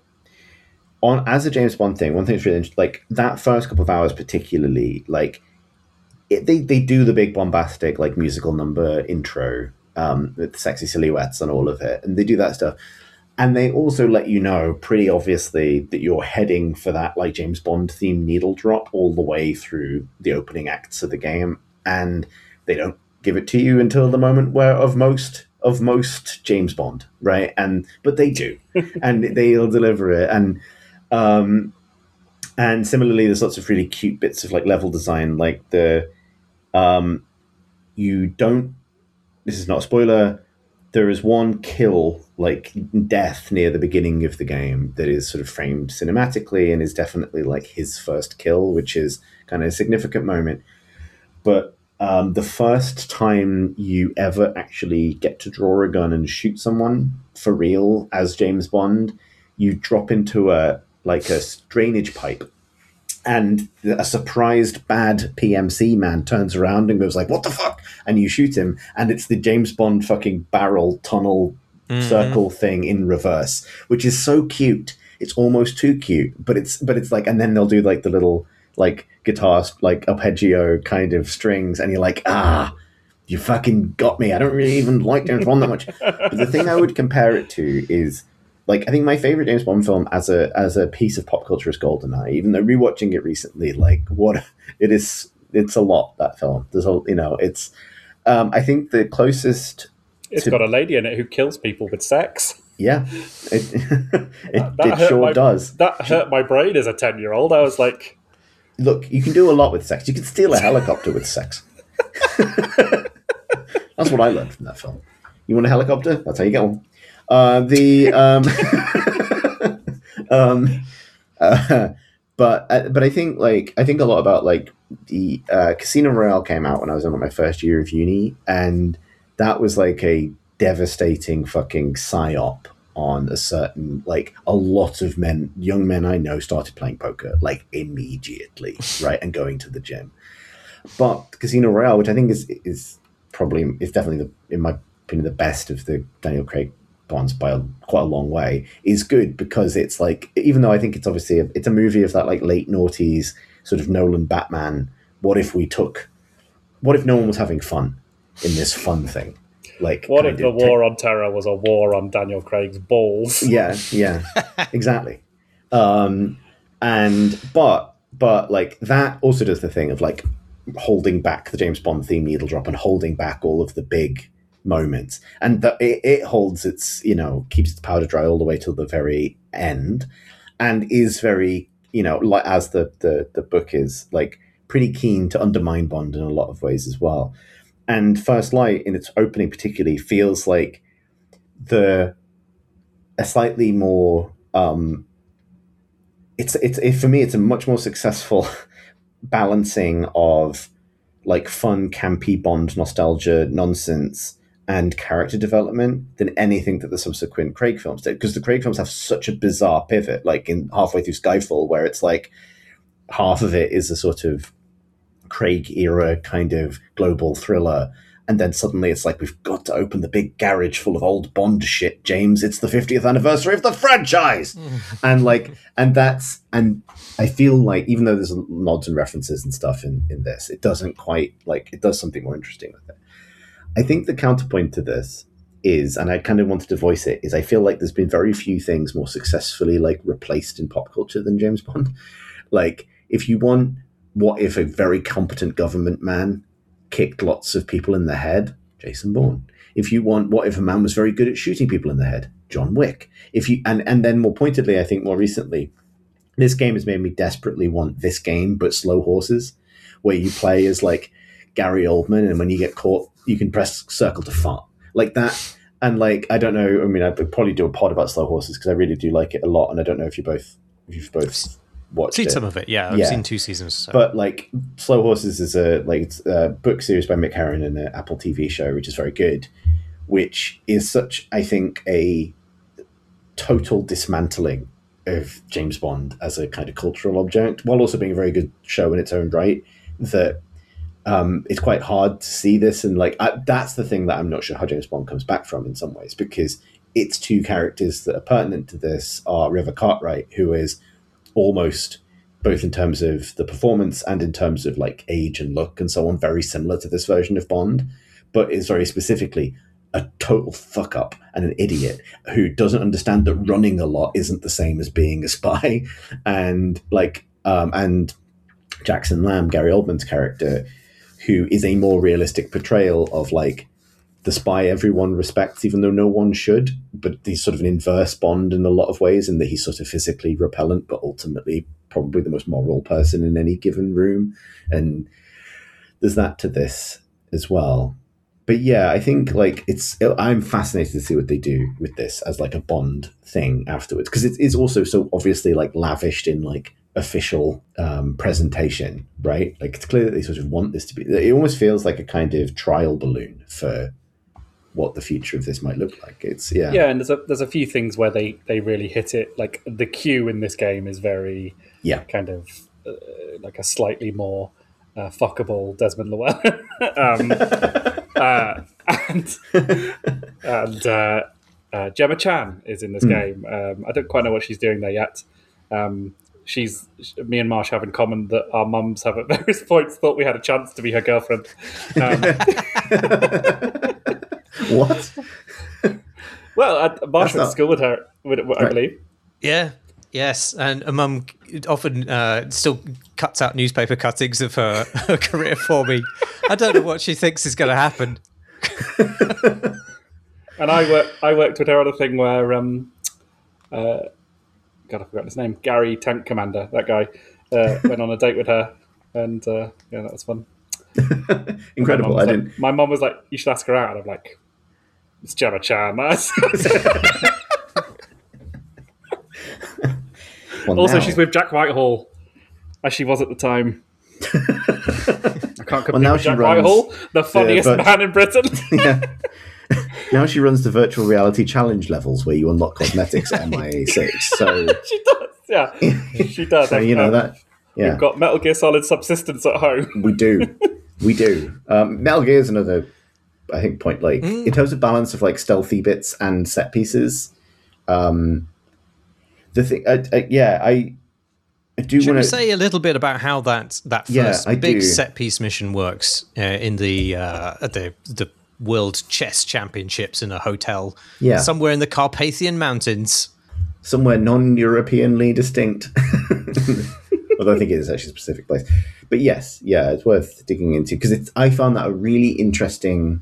[SPEAKER 1] on as a James Bond thing, one thing that's really interesting, like that first couple of hours particularly, like it, they they do the big bombastic like musical number intro um, with sexy silhouettes and all of it, and they do that stuff. And they also let you know pretty obviously that you're heading for that like James Bond theme needle drop all the way through the opening acts of the game. And they don't give it to you until the moment where of most of most James Bond, right? And but they do. And they'll deliver it. And um and similarly there's lots of really cute bits of like level design, like the um you don't this is not a spoiler. There is one kill, like death near the beginning of the game that is sort of framed cinematically and is definitely like his first kill, which is kind of a significant moment. But um, the first time you ever actually get to draw a gun and shoot someone for real as James Bond, you drop into a like a drainage pipe. And a surprised bad P M C man turns around and goes like, what the fuck? And you shoot him. And it's the James Bond fucking barrel tunnel mm-hmm. circle thing in reverse, which is so cute. It's almost too cute. But it's but it's like, and then they'll do like the little like guitar, like arpeggio kind of strings. And you're like, ah, you fucking got me. I don't really even like James Bond that much. But the thing I would compare it to is, like, I think my favorite James Bond film as a as a piece of pop culture is GoldenEye. Even though rewatching it recently, like, what it is, it's a lot, that film. There's a, you know, it's. Um, I think the closest.
[SPEAKER 3] It's
[SPEAKER 1] to,
[SPEAKER 3] got a lady in it who kills people with sex.
[SPEAKER 1] Yeah, it it,
[SPEAKER 3] that
[SPEAKER 1] it sure
[SPEAKER 3] my,
[SPEAKER 1] does.
[SPEAKER 3] That hurt my brain as a ten year old. I was like,
[SPEAKER 1] look, you can do a lot with sex. You can steal a helicopter with sex. That's what I learned from that film. You want a helicopter? That's how you get one. Uh, the um, um, uh, but uh, but I think like I think a lot about like the uh, Casino Royale came out when I was in my first year of uni, and that was like a devastating fucking psyop on a certain like a lot of men, young men I know started playing poker like immediately, right, and going to the gym. But Casino Royale, which I think is is probably is definitely the, in my opinion the best of the Daniel Craig Bonds by a, quite a long way, is good because it's like, even though I think it's obviously a, it's a movie of that like late noughties sort of Nolan Batman, what if we took what if no one was having fun in this fun thing, like
[SPEAKER 3] what if the war on terror was a war on Daniel Craig's balls?
[SPEAKER 1] Yeah, yeah, exactly. um and but but like that also does the thing of like holding back the James Bond theme needle drop and holding back all of the big moments, and the, it, it holds its, you know, keeps its powder dry all the way till the very end, and is very, you know, like as the the the book is like pretty keen to undermine Bond in a lot of ways as well. And First Light in its opening particularly feels like the a slightly more um it's it's it, for me it's a much more successful balancing of like fun campy Bond nostalgia nonsense and character development than anything that the subsequent Craig films did, because the Craig films have such a bizarre pivot, like in halfway through Skyfall, where it's like half of it is a sort of Craig era kind of global thriller, and then suddenly it's like, we've got to open the big garage full of old Bond shit, James, it's the fiftieth anniversary of the franchise. and like and that's and I feel like even though there's nods and references and stuff in in this, it doesn't quite, like, it does something more interesting with it. I think the counterpoint to this is, and I kind of wanted to voice it, is I feel like there's been very few things more successfully like replaced in pop culture than James Bond. Like, if you want, what if a very competent government man kicked lots of people in the head? Jason Bourne. If you want, what if a man was very good at shooting people in the head? John Wick. If you and and then more pointedly, I think more recently, this game has made me desperately want this game, but slow horses. where you play as like Gary Oldman, and when you get caught, you can press circle to fart like that. And like, I don't know. I mean, I'd probably do a pod about Slow Horses because I really do like it a lot, and I don't know if you both, if you've both watched
[SPEAKER 2] seen
[SPEAKER 1] it.
[SPEAKER 2] some of it. Yeah, I've
[SPEAKER 1] yeah.
[SPEAKER 2] seen two seasons. So.
[SPEAKER 1] But like, Slow Horses is a like it's a book series by Mick Herron and an Apple T V show, which is very good. Which is such, I think, a total dismantling of James Bond as a kind of cultural object, while also being a very good show in its own right. That um, it's quite hard to see this, and like I, that's the thing that I'm not sure how James Bond comes back from in some ways, because its two characters that are pertinent to this are River Cartwright, who is almost, both in terms of the performance and in terms of like age and look and so on, very similar to this version of Bond, but is very specifically a total fuck up and an idiot who doesn't understand that running a lot isn't the same as being a spy. And like, um, and Jackson Lamb, Gary Oldman's character, who is a more realistic portrayal of like the spy everyone respects, even though no one should, but he's sort of an inverse Bond in a lot of ways, in that he's sort of physically repellent, but ultimately probably the most moral person in any given room. And there's that to this as well. But yeah, I think like it's, I'm fascinated to see what they do with this as like a Bond thing afterwards, because it is also so obviously like lavished in like official um, presentation, right? Like it's clear that they sort of want this to be, it almost feels like a kind of trial balloon for what the future of this might look like. It's yeah.
[SPEAKER 3] Yeah, and there's a, there's a few things where they, they really hit it. Like the Q in this game is very
[SPEAKER 1] yeah.
[SPEAKER 3] kind of uh, like a slightly more uh, fuckable Desmond Llewellyn. um, uh, and and uh, uh, Gemma Chan is in this mm. game. Um, I don't quite know what she's doing there yet. Um, she's me and Marsh have in common that our mums have at various points thought we had a chance to be her girlfriend. Um,
[SPEAKER 1] what?
[SPEAKER 3] Well, I, Marsh went to school with her, I right. believe.
[SPEAKER 2] Yeah. Yes, and a mum often uh, still cuts out newspaper cuttings of her, her career for me. I don't know what she thinks is going to happen.
[SPEAKER 3] And I worked, I worked with her on a thing where, um, uh, God, I forgot his name, Gary Tank Commander, that guy, uh, went on a date with her, and uh, yeah, that was fun.
[SPEAKER 1] Incredible, I
[SPEAKER 3] like,
[SPEAKER 1] didn't...
[SPEAKER 3] My mum was like, you should ask her out, and I'm like, it's Gemma Chan, that's... Well, also, now. She's with Jack Whitehall, as she was at the time. I can't compete well, with Jack Whitehall, the funniest the, man in Britain.
[SPEAKER 1] Yeah. Now she runs the virtual reality challenge levels where you unlock cosmetics at M I A six. So
[SPEAKER 3] she does, yeah, she does.
[SPEAKER 1] So, you know um, that. Yeah.
[SPEAKER 3] We've got Metal Gear Solid Subsistence at home.
[SPEAKER 1] We do, we do. Um, Metal Gear is another, I think, point. Like mm. in terms of balance of like stealthy bits and set pieces. Um, The thing, uh, uh, yeah, I, I do want to
[SPEAKER 2] say a little bit about how that that first
[SPEAKER 1] yeah,
[SPEAKER 2] big
[SPEAKER 1] do.
[SPEAKER 2] set piece mission works uh, in the uh, at the the World Chess Championships in a hotel,
[SPEAKER 1] yeah.
[SPEAKER 2] somewhere in the Carpathian Mountains,
[SPEAKER 1] somewhere non-Europeanly distinct. Although I think it is actually a specific place, but yes, yeah, it's worth digging into because it's. I found that a really interesting.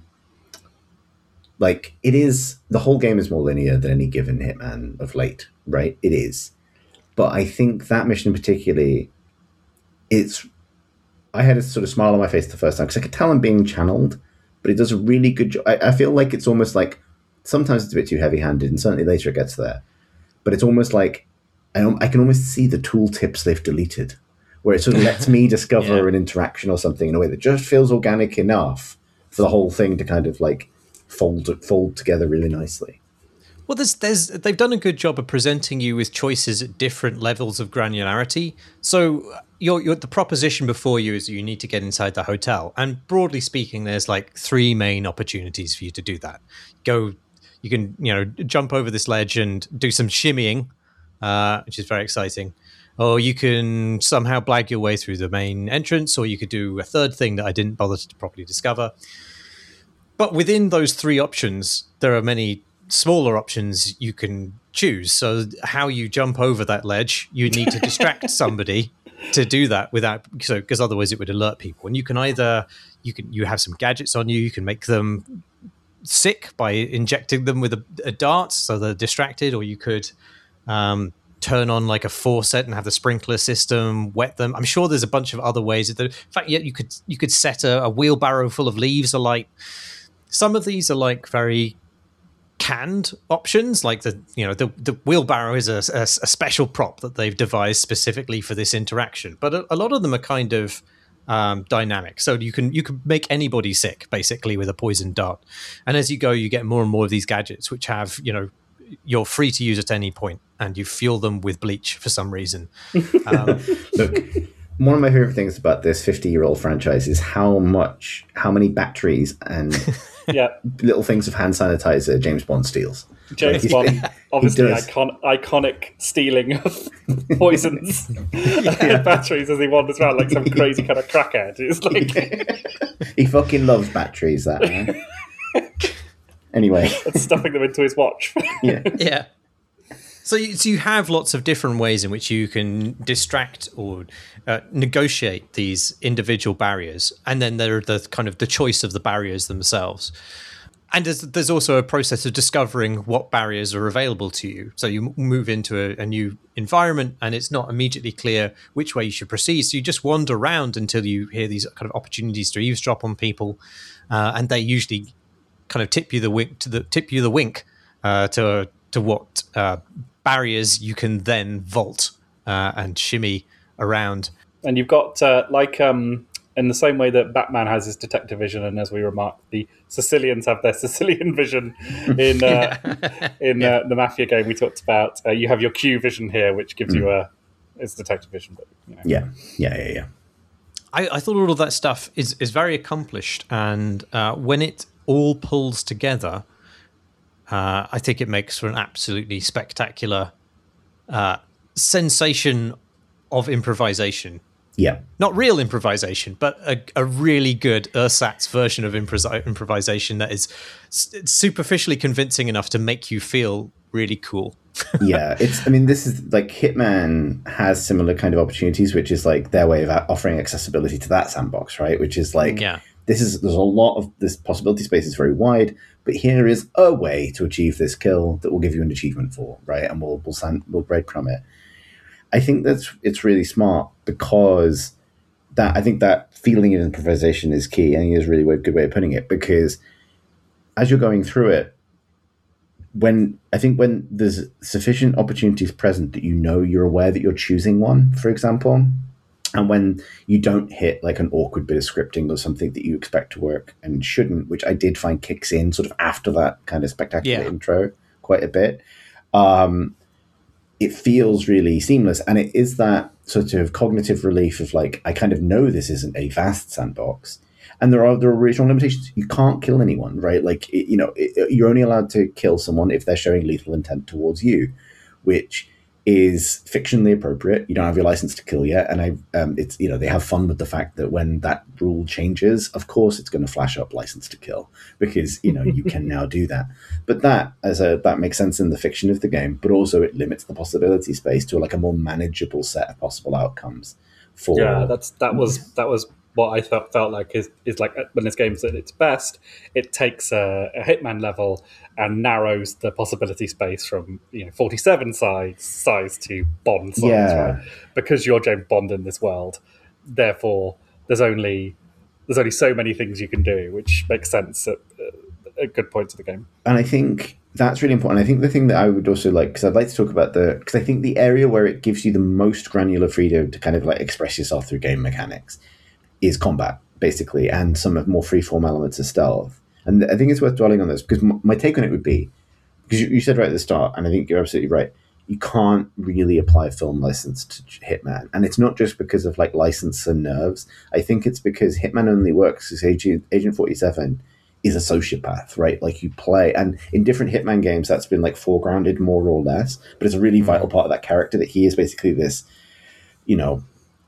[SPEAKER 1] Like it is, the whole game is more linear than any given Hitman of late, right? It is. But I think that mission particularly, it's, I had a sort of smile on my face the first time because I could tell I'm being channeled, but it does a really good job. I, I feel like it's almost like, sometimes it's a bit too heavy-handed and certainly later it gets there, but it's almost like, I, I can almost see the tooltips they've deleted, where it sort of lets me discover yeah. an interaction or something in a way that just feels organic enough for the whole thing to kind of like, fold fold together really nicely.
[SPEAKER 2] Well, there's there's they've done a good job of presenting you with choices at different levels of granularity. So your your the proposition before you is that you need to get inside the hotel, and broadly speaking, there's like three main opportunities for you to do that. Go, you can you know jump over this ledge and do some shimmying, uh, which is very exciting. Or you can somehow blag your way through the main entrance, or you could do a third thing that I didn't bother to properly discover. But within those three options, there are many smaller options you can choose. So how you jump over that ledge, you need to distract somebody to do that without, so because otherwise it would alert people. And you can either, you can you have some gadgets on you, you can make them sick by injecting them with a, a dart so they're distracted, or you could um, turn on like a faucet and have the sprinkler system wet them. I'm sure there's a bunch of other ways. In fact, yeah, you could you could set a, a wheelbarrow full of leaves alight. Some of these are like very canned options, like the you know the, the wheelbarrow is a, a, a special prop that they've devised specifically for this interaction. But a, a lot of them are kind of um, dynamic, so you can you can make anybody sick basically with a poison dart. And as you go, you get more and more of these gadgets, which have you know you're free to use at any point, and you fuel them with bleach for some reason. Um,
[SPEAKER 1] Look, one of my favorite things about this fifty-year-old franchise is how much, how many batteries and
[SPEAKER 3] yeah.
[SPEAKER 1] little things of hand sanitizer James Bond steals.
[SPEAKER 3] James
[SPEAKER 1] like,
[SPEAKER 3] Bond, obviously icon- iconic stealing of poisons and batteries as he wanders around like some crazy kind of crackhead. It's like
[SPEAKER 1] he fucking loves batteries, that man. Anyway,
[SPEAKER 3] and stuffing them into his watch.
[SPEAKER 1] yeah,
[SPEAKER 2] yeah. So you, so you have lots of different ways in which you can distract or uh, negotiate these individual barriers, and then there are the kind of the choice of the barriers themselves. And there's, there's also a process of discovering what barriers are available to you. So you move into a, a new environment, and it's not immediately clear which way you should proceed. So you just wander around until you hear these kind of opportunities to eavesdrop on people, uh, and they usually kind of tip you the wink to the tip you the wink uh, to to what uh, barriers you can then vault uh, and shimmy around.
[SPEAKER 3] And you've got uh, like um, in the same way that Batman has his detective vision, and as we remarked, the Sicilians have their Sicilian vision in uh,
[SPEAKER 2] yeah.
[SPEAKER 3] in
[SPEAKER 2] yeah.
[SPEAKER 3] uh, the Mafia game we talked about. Uh, you have your Q vision here, which gives mm. you a it's detective vision. But, you know.
[SPEAKER 1] yeah, yeah, yeah, yeah.
[SPEAKER 2] I, I thought all of that stuff is is very accomplished, and uh, when it all pulls together, uh, I think it makes for an absolutely spectacular uh, sensation of improvisation.
[SPEAKER 1] Yeah.
[SPEAKER 2] Not real improvisation, but a, a really good ersatz version of impro- improvisation that is s- superficially convincing enough to make you feel really cool.
[SPEAKER 1] yeah, it's, I mean, this is like Hitman has similar kind of opportunities, which is like their way of offering accessibility to that sandbox, right? Which is like,
[SPEAKER 2] yeah.
[SPEAKER 1] this is, there's a lot of, this possibility space is very wide, but here is a way to achieve this kill that will give you an achievement for, right? And we'll, we'll, sand, we'll breadcrumb it. I think that's, it's really smart because that, I think that feeling of improvisation is key. I think is really a good way of putting it, because as you're going through it, when I think when there's sufficient opportunities present that you know you're aware that you're choosing one, for example, and when you don't hit like an awkward bit of scripting or something that you expect to work and shouldn't, which I did find kicks in sort of after that kind of spectacular
[SPEAKER 2] yeah.
[SPEAKER 1] intro quite a bit, um, it feels really seamless. And it is that sort of cognitive relief of like, I kind of know this isn't a vast sandbox. And there are there are regional limitations. You can't kill anyone, right? Like, it, you know, it, you're only allowed to kill someone if they're showing lethal intent towards you, which is fictionally appropriate. You don't have your license to kill yet, and I, um, it's you know, they have fun with the fact that when that rule changes, of course, it's going to flash up license to kill because you know you can now do that. But that as a that makes sense in the fiction of the game, but also it limits the possibility space to like a more manageable set of possible outcomes. For
[SPEAKER 3] yeah, that's that was that was. what I felt, felt like is, is like when this game's at its best, it takes a, a Hitman level and narrows the possibility space from you know forty-seven size size to Bond size,
[SPEAKER 1] yeah.
[SPEAKER 3] right? Because you're James Bond in this world, therefore there's only there's only so many things you can do, which makes sense at a good point of the game.
[SPEAKER 1] And I think that's really important. I think the thing that I would also like, because I'd like to talk about the, because I think the area where it gives you the most granular freedom to kind of like express yourself through game mechanics is combat, basically, and some of more freeform elements of stealth. And I think it's worth dwelling on this, because my take on it would be, because you, you said right at the start, and I think you're absolutely right, you can't really apply film license to Hitman. And it's not just because of like license and nerves. I think it's because Hitman only works because Agent, Agent forty-seven is a sociopath, right? Like you play, and in different Hitman games, that's been like foregrounded more or less, but it's a really vital part of that character that he is basically this, you know,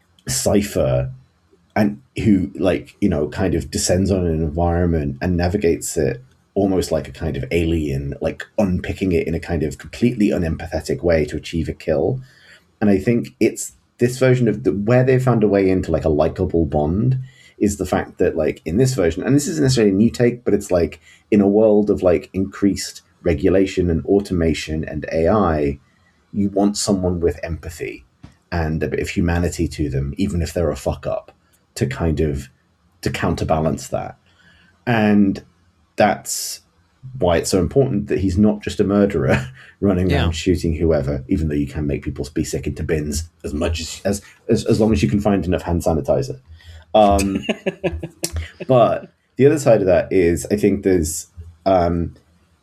[SPEAKER 1] cipher and who like, you know, kind of descends on an environment and navigates it almost like a kind of alien, like unpicking it in a kind of completely unempathetic way to achieve a kill. And I think it's this version of the, where they found a way into like a likable Bond is the fact that like in this version, and this isn't necessarily a new take, but it's like in a world of like increased regulation and automation and A I, you want someone with empathy and a bit of humanity to them, even if they're a fuck up, to kind of to counterbalance that. And that's why it's so important that he's not just a murderer running around yeah. shooting whoever, even though you can make people be sick into bins as much as as as, as long as you can find enough hand sanitizer. Um, but the other side of that is, I think there's, um,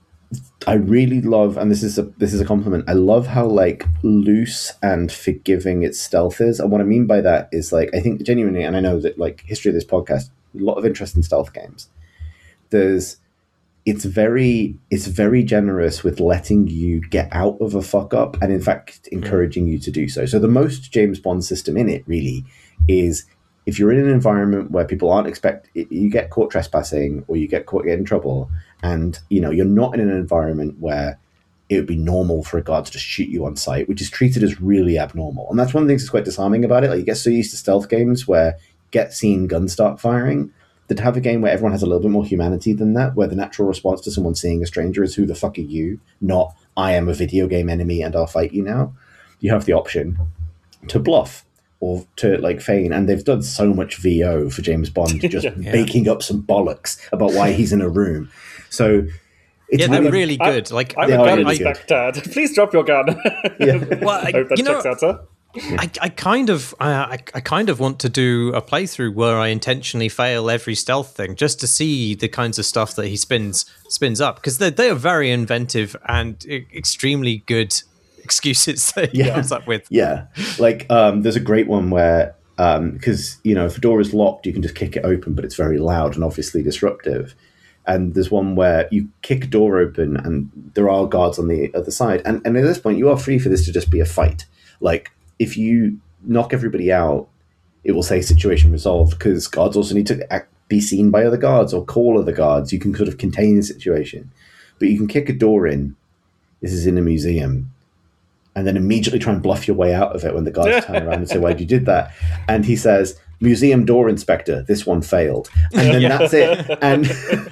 [SPEAKER 1] I really love, and this is a this is a compliment. I love how like loose and forgiving its stealth is, and what I mean by that is like I think genuinely, and I know that like history of this podcast, a lot of interest in stealth games. There's, it's very it's very generous with letting you get out of a fuck up, and in fact encouraging you to do so. So the most James Bond system in it really is, if you're in an environment where people aren't expect, you get caught trespassing or you get caught get in trouble, and you know you're not in an environment where it would be normal for a guard to just shoot you on sight, which is treated as really abnormal. And that's one of the things that's quite disarming about it. Like you get so used to stealth games where get seen, guns start firing, that to have a game where everyone has a little bit more humanity than that, where the natural response to someone seeing a stranger is, who the fuck are you? Not, I am a video game enemy and I'll fight you now. You have the option to bluff or to like feign, and they've done so much V O for James Bond, just yeah. baking up some bollocks about why he's in a room. So it's
[SPEAKER 2] yeah,
[SPEAKER 1] really,
[SPEAKER 2] they're really good.
[SPEAKER 3] I,
[SPEAKER 2] like
[SPEAKER 3] I'm a gun really inspector. Please drop your gun.
[SPEAKER 1] Yeah.
[SPEAKER 2] Well, I,
[SPEAKER 3] hope that
[SPEAKER 2] you know,
[SPEAKER 3] checks out, sir.
[SPEAKER 2] I, I kind of, I, I kind of want to do a playthrough where I intentionally fail every stealth thing just to see the kinds of stuff that he spins spins up, because they they are very inventive and extremely good excuses that he
[SPEAKER 1] yeah.
[SPEAKER 2] comes up with.
[SPEAKER 1] Yeah, like um, there's a great one where because um, you know if a door is locked, you can just kick it open, but it's very loud and obviously disruptive. And there's one where you kick a door open and there are guards on the other side, and and at this point you are free for this to just be a fight. Like if you knock everybody out, it will say situation resolved, because guards also need to act, be seen by other guards or call other guards. You can sort of contain the situation, but you can kick a door in. This is in a museum. And then immediately try and bluff your way out of it when the guards turn around and say, why did you did that? And he says, museum door inspector, this one failed. And then yeah. that's it. And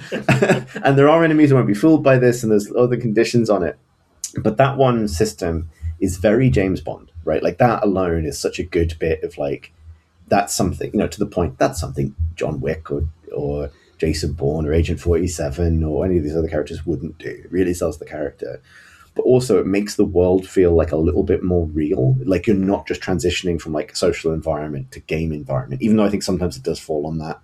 [SPEAKER 1] and there are enemies who won't be fooled by this, and there's other conditions on it. But that one system is very James Bond, right? Like that alone is such a good bit of like, that's something, you know, to the point, that's something John Wick or, or Jason Bourne or Agent forty-seven or any of these other characters wouldn't do. It really sells the character. But also it makes the world feel like a little bit more real. Like you're not just transitioning from like social environment to game environment, even though I think sometimes it does fall on that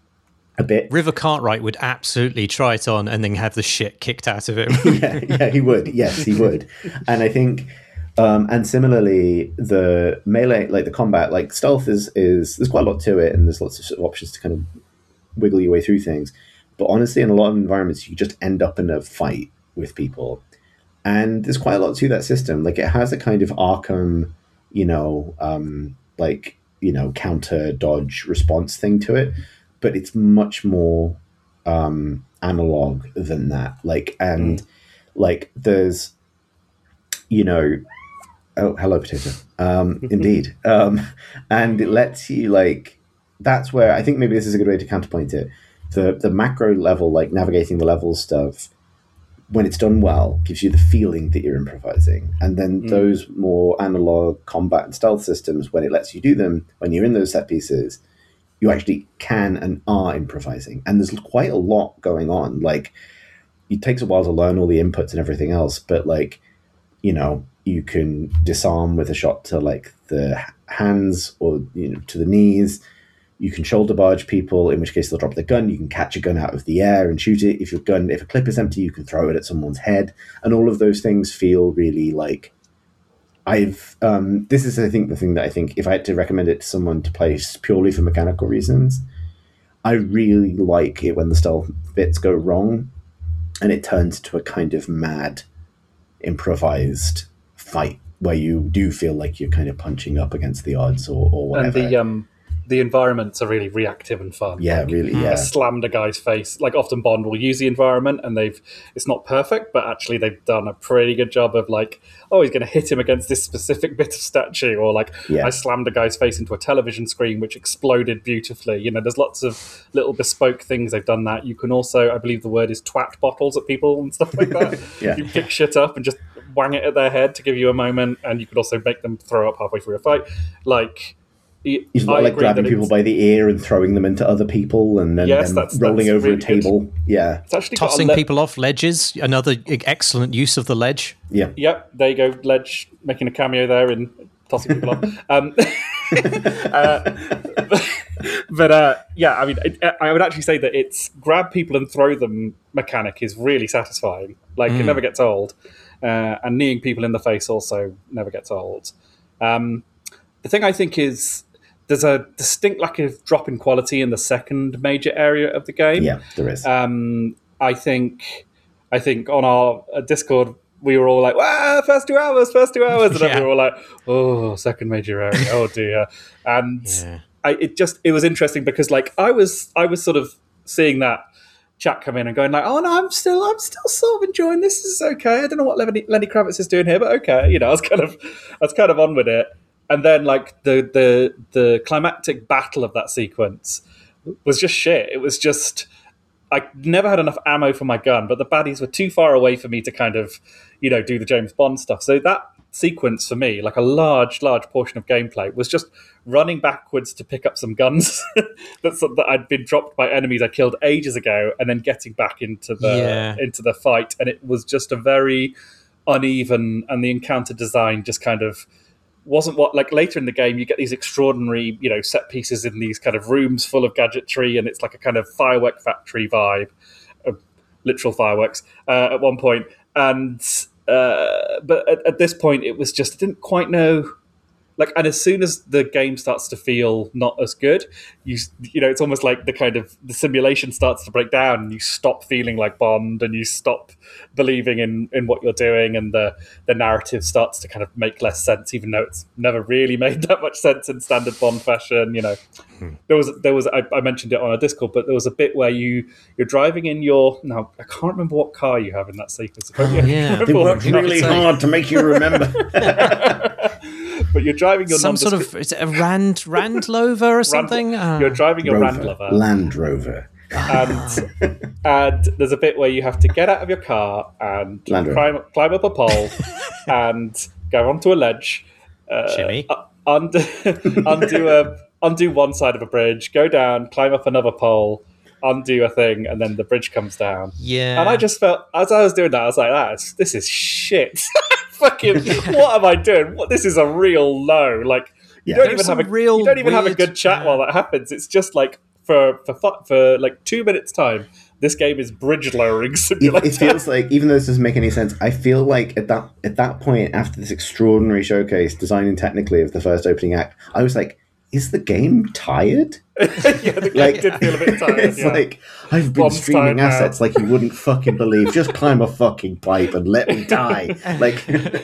[SPEAKER 1] a bit.
[SPEAKER 2] River Cartwright would absolutely try it on and then have the shit kicked out of him.
[SPEAKER 1] yeah, yeah, he would. Yes, he would. And I think, um, and similarly, the melee, like the combat, like stealth is, is, there's quite a lot to it, and there's lots of, sort of options to kind of wiggle your way through things. But honestly, in a lot of environments, you just end up in a fight with people. And there's quite a lot to that system. Like it has a kind of Arkham, you know, um, like, you know, counter dodge response thing to it, but it's much more um, analog than that. Like, and mm. like there's, you know, oh, hello, potato. Um, indeed. Um, and it lets you like, that's where I think maybe this is a good way to counterpoint it. The, the macro level, like navigating the levels stuff, when it's done well, gives you the feeling that you're improvising. And then mm. those more analog combat and stealth systems, when it lets you do them, when you're in those set pieces, you actually can and are improvising. And there's quite a lot going on. Like, it takes a while to learn all the inputs and everything else, but like, you know, you can disarm with a shot to like the hands or, you know, to the knees. You can shoulder barge people, in which case they'll drop their gun. You can catch a gun out of the air and shoot it. If your gun, if a clip is empty, you can throw it at someone's head. And all of those things feel really like I've, um, this is, I think, the thing that I think if I had to recommend it to someone to play purely for mechanical reasons, I really like it when the stealth bits go wrong and it turns into a kind of mad, improvised fight where you do feel like you're kind of punching up against the odds or, or whatever.
[SPEAKER 3] And the, um, the environments are really reactive and fun.
[SPEAKER 1] Yeah,
[SPEAKER 3] like,
[SPEAKER 1] really, yeah.
[SPEAKER 3] I slammed a guy's face. Like often Bond will use the environment and they've, it's not perfect, but actually they've done a pretty good job of like, oh, he's going to hit him against this specific bit of statue. Or like, yeah. I slammed a guy's face into a television screen, which exploded beautifully. You know, there's lots of little bespoke things they've done that. You can also, I believe the word is twat bottles at people and stuff like that.
[SPEAKER 1] yeah.
[SPEAKER 3] You pick shit up and just wang it at their head to give you a moment, and you could also make them throw up halfway through a fight. Like,
[SPEAKER 1] He's not like grabbing people by the ear and throwing them into other people, and then
[SPEAKER 3] yes,
[SPEAKER 1] them
[SPEAKER 3] that's,
[SPEAKER 1] rolling
[SPEAKER 3] that's
[SPEAKER 1] over
[SPEAKER 3] really
[SPEAKER 1] a table.
[SPEAKER 3] Good.
[SPEAKER 1] Yeah,
[SPEAKER 3] it's actually
[SPEAKER 2] tossing
[SPEAKER 3] le-
[SPEAKER 2] people off ledges. Another excellent use of the ledge.
[SPEAKER 1] Yeah.
[SPEAKER 3] Yep. There you go. Ledge making a cameo there in tossing people off. Um, uh, but but uh, yeah, I mean, it, I would actually say that it's grab people and throw them mechanic is really satisfying. Like mm. it never gets old, uh, and kneeing people in the face also never gets old. Um, the thing I think is. There's a distinct lack of drop in quality in the second major area of the game.
[SPEAKER 1] Yeah, there is.
[SPEAKER 3] Um, I think, I think on our uh, Discord we were all like, "Wow, first two hours, first two hours," and then yeah. we were all like, "Oh, second major area, oh dear." And yeah. I, it just it was interesting because like I was I was sort of seeing that chat come in and going like, "Oh no, I'm still I'm still sort of enjoying this. This is okay. I don't know what Lenny, Lenny Kravitz is doing here, but okay." You know, I was kind of I was kind of on with it. And then, like, the, the the climactic battle of that sequence was just shit. It was just... I never had enough ammo for my gun, but the baddies were too far away for me to kind of, you know, do the James Bond stuff. So that sequence for me, like a large, large portion of gameplay, was just running backwards to pick up some guns that, that I'd been dropped by enemies I killed ages ago, and then getting back into the yeah. into the fight. And it was just a very uneven, and the encounter design just kind of... wasn't what like later in the game you get these extraordinary, you know, set pieces in these kind of rooms full of gadgetry, and it's like a kind of firework factory vibe, of literal fireworks uh, at one point. And uh, but at, at this point, it was just I didn't quite know. Like, and as soon as the game starts to feel not as good, you you know, it's almost like the kind of the simulation starts to break down, and you stop feeling like Bond, and you stop believing in, in what you're doing, and the, the narrative starts to kind of make less sense, even though it's never really made that much sense in standard Bond fashion. You know, hmm. there was there was I, I mentioned it on our Discord, but there was a bit where you you're driving in your now I can't remember what car you have in that sequence.
[SPEAKER 2] Oh, yeah,
[SPEAKER 1] they worked really hard to make you remember.
[SPEAKER 3] But you're driving your
[SPEAKER 2] some sort of is it a Rand Rand Rover or something.
[SPEAKER 3] Rand, you're driving your
[SPEAKER 1] Rover,
[SPEAKER 3] Rand Rover,
[SPEAKER 1] Land Rover,
[SPEAKER 3] and and there's a bit where you have to get out of your car and climb, climb up a pole and go onto a ledge, uh,
[SPEAKER 2] Jimmy,
[SPEAKER 3] uh, undo undo a undo one side of a bridge, go down, climb up another pole, undo a thing, and then the bridge comes down.
[SPEAKER 2] Yeah,
[SPEAKER 3] and I just felt as I was doing that, I was like, "Ah, this is shit." Fucking, what am I doing? What, this is a real low. Like, you
[SPEAKER 2] yeah.
[SPEAKER 3] don't even have a
[SPEAKER 2] real
[SPEAKER 3] you don't even
[SPEAKER 2] weird,
[SPEAKER 3] have a good chat
[SPEAKER 2] yeah.
[SPEAKER 3] while that happens. It's just like for for for like two minutes time, this game is bridge lowering simulator.
[SPEAKER 1] It, it feels like, even though this doesn't make any sense, I feel like at that at that point, after this extraordinary showcase, designing technically of the first opening act, I was like, is the game tired?
[SPEAKER 3] Yeah, the game like, did feel a bit tired.
[SPEAKER 1] It's
[SPEAKER 3] yeah.
[SPEAKER 1] like, I've been
[SPEAKER 3] Bob's
[SPEAKER 1] streaming assets now. Like you wouldn't fucking believe. Just climb a fucking pipe and let me die. Like,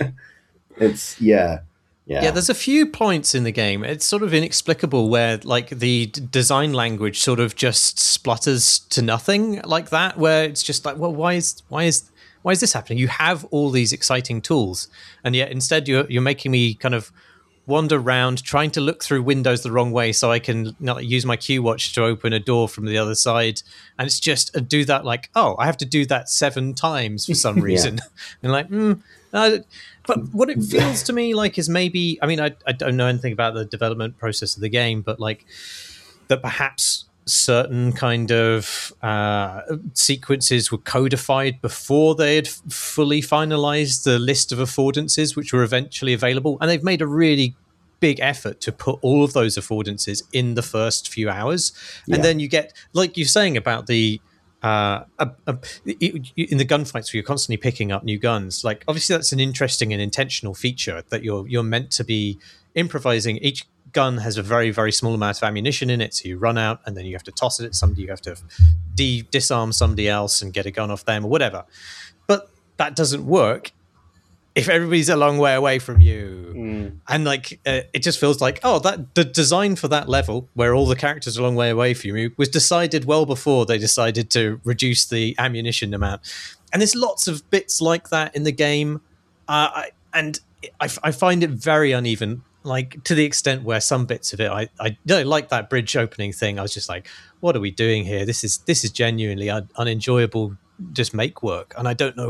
[SPEAKER 1] it's, yeah. Yeah.
[SPEAKER 2] yeah, there's a few points in the game. It's sort of inexplicable where, like, the d- design language sort of just splutters to nothing like that, where it's just like, well, why is why is why is this happening? You have all these exciting tools, and yet instead you're you're making me kind of wander around trying to look through windows the wrong way so I can not use my Q watch to open a door from the other side, and it's just uh, do that like, oh, I have to do that seven times for some reason. yeah. And like, mm, uh, but what it feels to me like is maybe, I mean, I, I don't know anything about the development process of the game, but like that perhaps certain kind of uh, sequences were codified before they had f- fully finalized the list of affordances which were eventually available, and they've made a really big effort to put all of those affordances in the first few hours. Yeah. And then you get, like you're saying about the uh, a, a, in the gunfights where you're constantly picking up new guns, like obviously that's an interesting and intentional feature that you're you're meant to be improvising. Each gun has a very, very small amount of ammunition in it, so you run out and then you have to toss it at somebody, you have to de- disarm somebody else and get a gun off them or whatever. But that doesn't work if everybody's a long way away from you. Mm. And like uh, it just feels like, oh, that the design for that level where all the characters are a long way away from you was decided well before they decided to reduce the ammunition amount. And there's lots of bits like that in the game, uh, I, and I, I find it very uneven. Like to the extent where some bits of it, I, I don't like that bridge opening thing. I was just like, what are we doing here? This is this is genuinely un- unenjoyable, just make work. And I don't know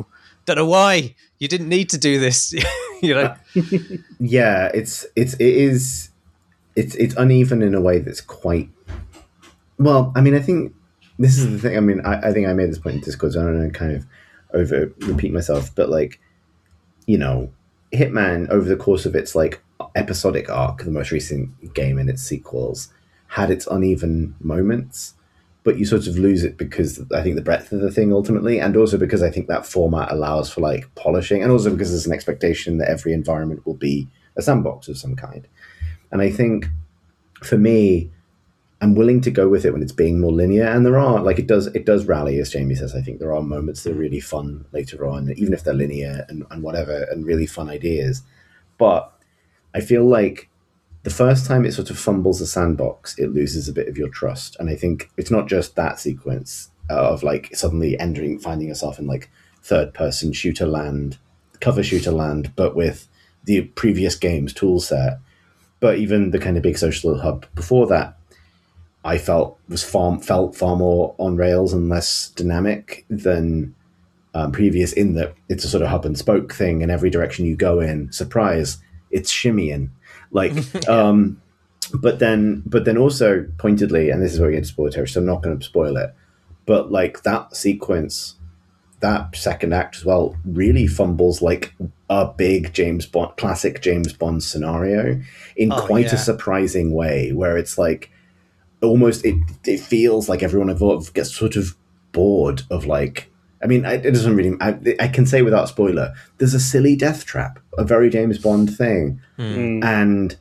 [SPEAKER 2] don't know why you didn't need to do this. You know,
[SPEAKER 1] uh, yeah, it's it's it is it's it's uneven in a way that's quite well. I mean, I think this is the thing. I mean, I, I think I made this point in Discord, so I don't know, kind of over repeat myself, but like, you know, Hitman over the course of its like episodic arc, the most recent game and its sequels, had its uneven moments, but you sort of lose it because I think the breadth of the thing ultimately, and also because I think that format allows for like polishing, and also because there's an expectation that every environment will be a sandbox of some kind. And I think for me, I'm willing to go with it when it's being more linear, and there are like it does it does rally, as Jamie says. I think there are moments that are really fun later on, even if they're linear and, and whatever, and really fun ideas. But I feel like the first time it sort of fumbles a sandbox, it loses a bit of your trust. And I think it's not just that sequence of like suddenly entering, finding yourself in like third person shooter land, cover shooter land, but with the previous game's tool set. But even the kind of big social hub before that, I felt was far felt far more on rails and less dynamic than um, previous. In that it's a sort of hub and spoke thing, and every direction you go in, surprise, it's shimmying. Like, yeah. um, but then, but then also pointedly, and this is where we get into spoiler territory, so I'm not going to spoil it. But like that sequence, that second act as well, really fumbles like a big James Bond, classic James Bond scenario in oh, quite yeah. a surprising way, where it's like almost it it feels like everyone involved gets sort of bored of like. I mean, it doesn't really. I, I can say without spoiler, there's a silly death trap, a very James Bond thing, mm. and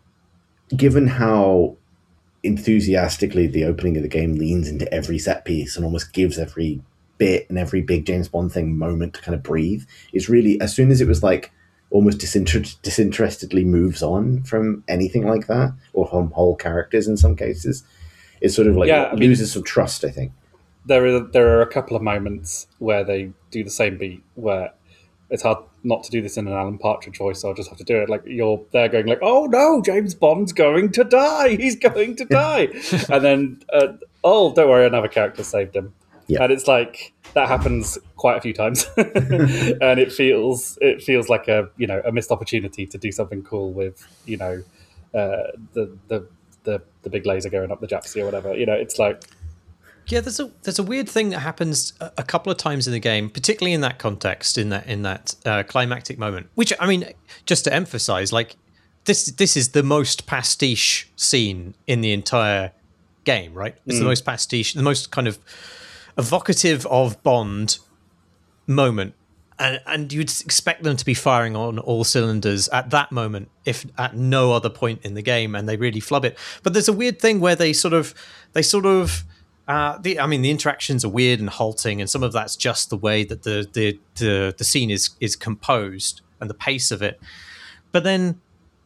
[SPEAKER 1] given how enthusiastically the opening of the game leans into every set piece and almost gives every bit and every big James Bond thing moment to kind of breathe, it's really as soon as it was like almost disinter- disinterestedly moves on from anything like that or from whole characters in some cases, it sort of like yeah, loses mean, some trust. I think.
[SPEAKER 3] There are there are a couple of moments where they do the same beat where it's hard not to do this in an Alan Partridge voice, so I'll just have to do it. Like you're there going like, oh no, James Bond's going to die. He's going to die. And then, uh, oh, don't worry, another character saved him. Yeah. And it's like that happens quite a few times. And it feels it feels like a you know a missed opportunity to do something cool with, you know, uh, the, the the the big laser going up the Japsy or whatever. You know, it's like
[SPEAKER 2] Yeah, there's a there's a weird thing that happens a, a couple of times in the game, particularly in that context, in that in that uh, climactic moment. Which I mean, just to emphasize, like this this is the most pastiche scene in the entire game, right? It's mm. the most pastiche, the most kind of evocative of Bond moment, and and you'd expect them to be firing on all cylinders at that moment, if at no other point in the game, and they really flub it. But there's a weird thing where they sort of they sort of. Uh, the, I mean, the interactions are weird and halting, and some of that's just the way that the the the, the scene is is composed and the pace of it. But then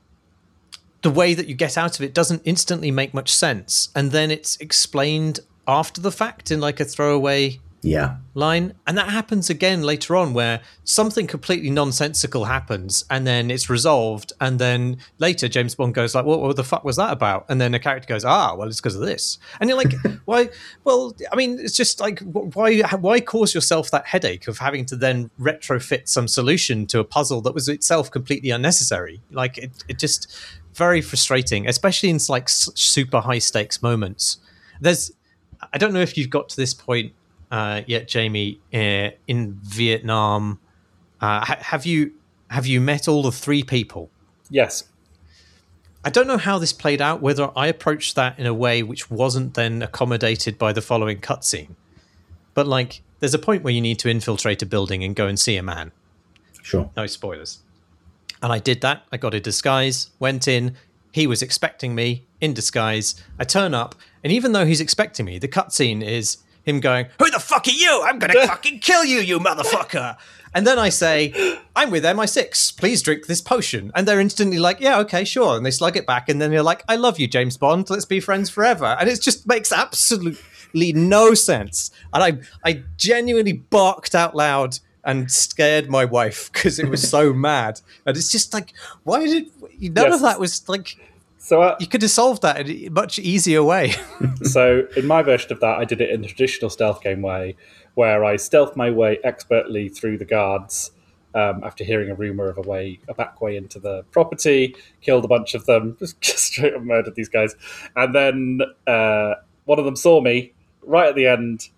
[SPEAKER 2] the way that you get out of it doesn't instantly make much sense, and then it's explained after the fact in like a throwaway
[SPEAKER 1] yeah.
[SPEAKER 2] line. And that happens again later on, where something completely nonsensical happens and then it's resolved, and then later James Bond goes like, what, what the fuck was that about? And then a character goes, ah, well, it's because of this. And you're like, why? Well, I mean, it's just like, why why cause yourself that headache of having to then retrofit some solution to a puzzle that was itself completely unnecessary? Like, it, it just very frustrating, especially in like super high stakes moments. There's, I don't know if you've got to this point Uh, yet, Jamie, uh, in Vietnam, uh, ha- have you have you met all the three people?
[SPEAKER 3] Yes.
[SPEAKER 2] I don't know how this played out, whether I approached that in a way which wasn't then accommodated by the following cutscene. But like, there's a point where you need to infiltrate a building and go and see a man.
[SPEAKER 1] Sure.
[SPEAKER 2] No spoilers. And I did that. I got a disguise, went in. He was expecting me in disguise. I turn up, and even though he's expecting me, the cutscene is him going, who the fuck are you? I'm going to fucking kill you, you motherfucker. And then I say, I'm with M I six. Please drink this potion. And they're instantly like, yeah, okay, sure. And they slug it back. And then you're like, I love you, James Bond. Let's be friends forever. And it just makes absolutely no sense. And I, I genuinely barked out loud and scared my wife because it was so mad. And it's just like, why did... None yes. of that was like...
[SPEAKER 3] So uh,
[SPEAKER 2] you could have solved that in a much easier way.
[SPEAKER 3] So in my version of that, I did it in the traditional stealth game way, where I stealthed my way expertly through the guards um, after hearing a rumor of a way, a back way into the property, killed a bunch of them, just, just straight up murdered these guys, and then uh, one of them saw me right at the end,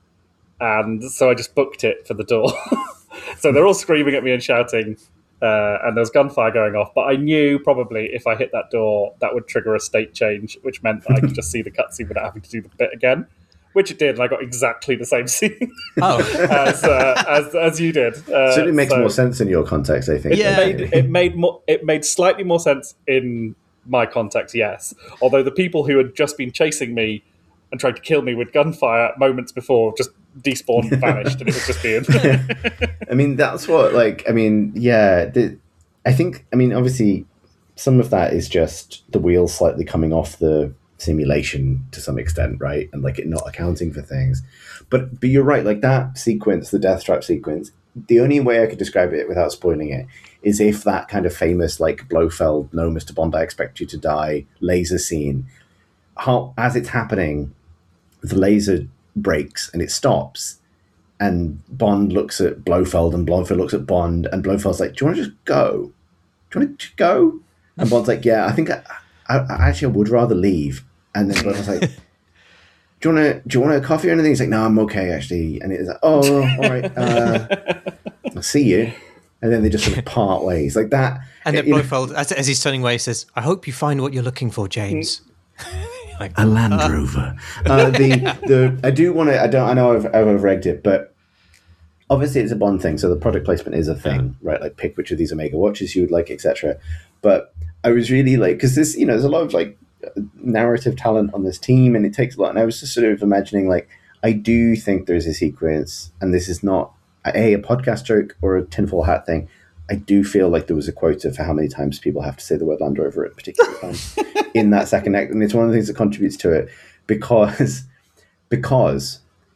[SPEAKER 3] and so I just booked it for the door. So they're all screaming at me and shouting. Uh, and there was gunfire going off, but I knew probably if I hit that door, that would trigger a state change, which meant that I could just see the cutscene without having to do the bit again, which it did, and I got exactly the same scene
[SPEAKER 2] oh.
[SPEAKER 3] as, uh, as as you did. Uh,
[SPEAKER 1] so it makes so more sense in your context, I think.
[SPEAKER 2] Yeah.
[SPEAKER 3] It made, it made more. It made slightly more sense in my context, yes. Although the people who had just been chasing me and tried to kill me with gunfire moments before just despawned and vanished, and it was just being.
[SPEAKER 1] I mean, that's what, like, I mean, yeah, the, I think, I mean, obviously, some of that is just the wheels slightly coming off the simulation to some extent, right? And, like, it not accounting for things. But, but you're right, like, that sequence, the death trap sequence, the only way I could describe it without spoiling it is if that kind of famous, like, Blofeld, no, Mister Bond, I expect you to die, laser scene, how, as it's happening, the laser breaks and it stops, and Bond looks at Blofeld and Blofeld looks at Bond, and Blofeld's like, do you want to just go? Do you want to just go? And Bond's like, yeah, I think I, I, I actually I would rather leave. And then Blofeld's like, do you want to do you want a coffee or anything? He's like, no, I'm okay actually. And it's like, oh, all right, uh, I'll see you. And then they just sort of part ways like that.
[SPEAKER 2] And then
[SPEAKER 1] you
[SPEAKER 2] Blofeld, as, as he's turning away, says, I hope you find what you're looking for, James.
[SPEAKER 1] Like, a Land Rover. Uh, the the I do want to. I don't. I know I've I've overegged it, but obviously it's a Bond thing, so the product placement is a thing, yeah. Right? Like, pick which of these Omega watches you would like, et cetera. But I was really like, because this, you know, there's a lot of like narrative talent on this team, and it takes a lot. And I was just sort of imagining, like, I do think there's a sequence, and this is not a a podcast joke or a tinfoil hat thing. I do feel like there was a quota for how many times people have to say the word Land Rover at particular times in that second act. And it's one of the things that contributes to it because, because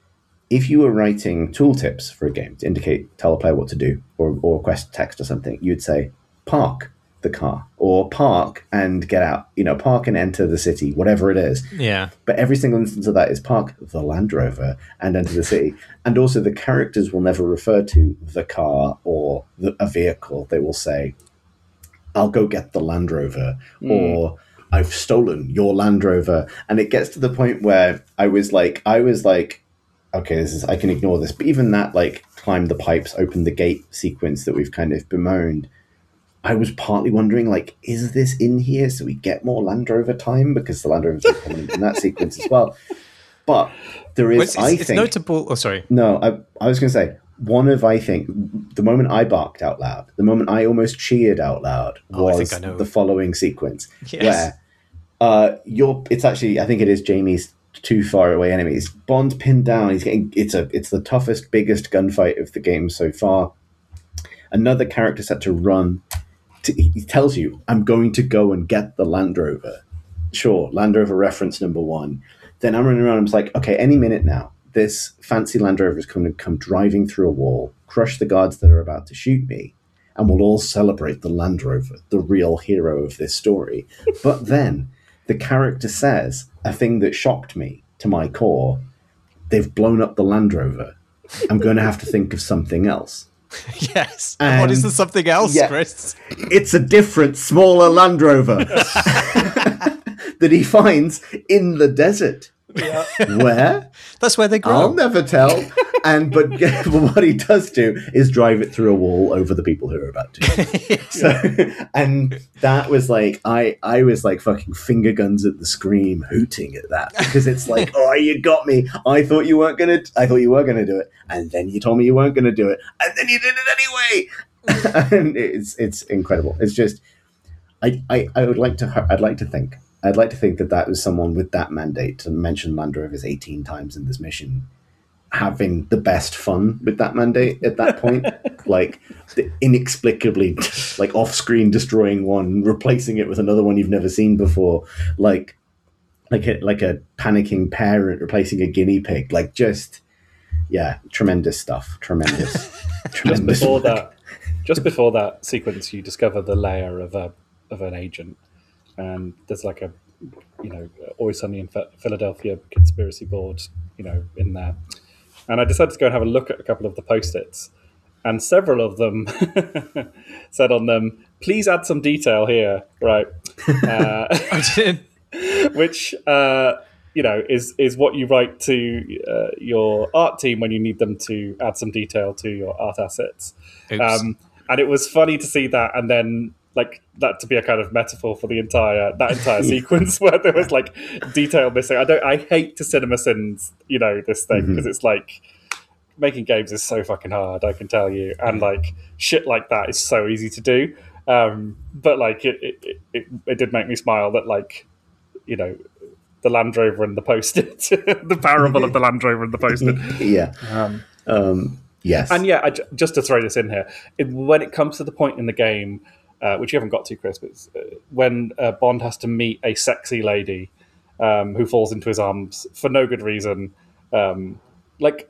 [SPEAKER 1] if you were writing tooltips for a game to indicate, tell a player what to do, or, or request text or something, you'd say, park the car, or park and get out, you know, park and enter the city, whatever it is.
[SPEAKER 2] Yeah.
[SPEAKER 1] But every single instance of that is park the Land Rover and enter the city. And also the characters will never refer to the car or the, a vehicle. They will say, I'll go get the Land Rover, mm. or I've stolen your Land Rover. And it gets to the point where I was like, I was like, okay, this is, I can ignore this. But even that, like, climb the pipes, open the gate sequence that we've kind of bemoaned, I was partly wondering, like, is this in here so we get more Land Rover time? Because the Land Rovers are prominent in that sequence as well. But there is, well, it's,
[SPEAKER 2] I
[SPEAKER 1] it's,
[SPEAKER 2] think... It's notable... Oh, sorry.
[SPEAKER 1] No, I, I was going to say, one of, I think, the moment I barked out loud, the moment I almost cheered out loud was oh, I think I know. the following sequence.
[SPEAKER 2] Yes.
[SPEAKER 1] Where uh, you're, it's actually, I think it is Jamie's too far away enemies. Bond's pinned down. He's getting, it's a, it's the toughest, biggest gunfight of the game so far. Another character's had to run. He tells you, I'm going to go and get the Land Rover. Sure, Land Rover reference number one. Then I'm running around, I'm just like, okay, any minute now, this fancy Land Rover is going to come driving through a wall, crush the guards that are about to shoot me, and we'll all celebrate the Land Rover, the real hero of this story. But then the character says a thing that shocked me to my core. They've blown up the Land Rover. I'm going to have to think of something else.
[SPEAKER 2] Yes. And what is the something else, yeah, Chris?
[SPEAKER 1] It's a different, smaller Land Rover that he finds in the desert.
[SPEAKER 3] Yeah.
[SPEAKER 1] Where?
[SPEAKER 2] That's where they grow.
[SPEAKER 1] I'll never tell. And but, but what he does do is drive it through a wall over the people who are about to. So, and that was like, I, I was like fucking finger guns at the screen, hooting at that, because it's like, oh, you got me. I thought you weren't gonna. I thought you were gonna do it, and then you told me you weren't gonna do it, and then you did it anyway. And it's it's incredible. It's just, I, I I would like to. I'd like to think. I'd like to think that that was someone with that mandate to mention Land Rovers eighteen times in this mission, having the best fun with that mandate at that point. Like, the inexplicably, like, off-screen destroying one, replacing it with another one you've never seen before. Like, like a, like a panicking parent replacing a guinea pig. Like, just, yeah, tremendous stuff. Tremendous. tremendous
[SPEAKER 3] just before
[SPEAKER 1] work.
[SPEAKER 3] that, just before that sequence, you discover the lair of a of an agent. and there's like a, you know, Always Sunny in Philadelphia conspiracy board, you know, in there. And I decided to go and have a look at a couple of the post-its, and several of them said on them, "Please add some detail here," right? Uh,
[SPEAKER 2] I did.
[SPEAKER 3] Which, uh, you know, is is what you write to uh, your art team when you need them to add some detail to your art assets. Um, and it was funny to see that, and then like that to be a kind of metaphor for the entire that entire sequence where there was like detail missing. I don't. I hate to cinema sins, you know, this thing because mm-hmm. it's like making games is so fucking hard. I can tell you, and like shit like that is so easy to do. Um, but like it, it, it, it did make me smile that like, you know, the Land Rover and the Post-it, the parable of the Land Rover and the Post-it.
[SPEAKER 1] Yeah. Um, um, yes.
[SPEAKER 3] And yeah, I, just to throw this in here, it, when it comes to the point in the game, uh, which you haven't got to, Chris, but it's, uh, when uh, Bond has to meet a sexy lady um, who falls into his arms for no good reason, um, like...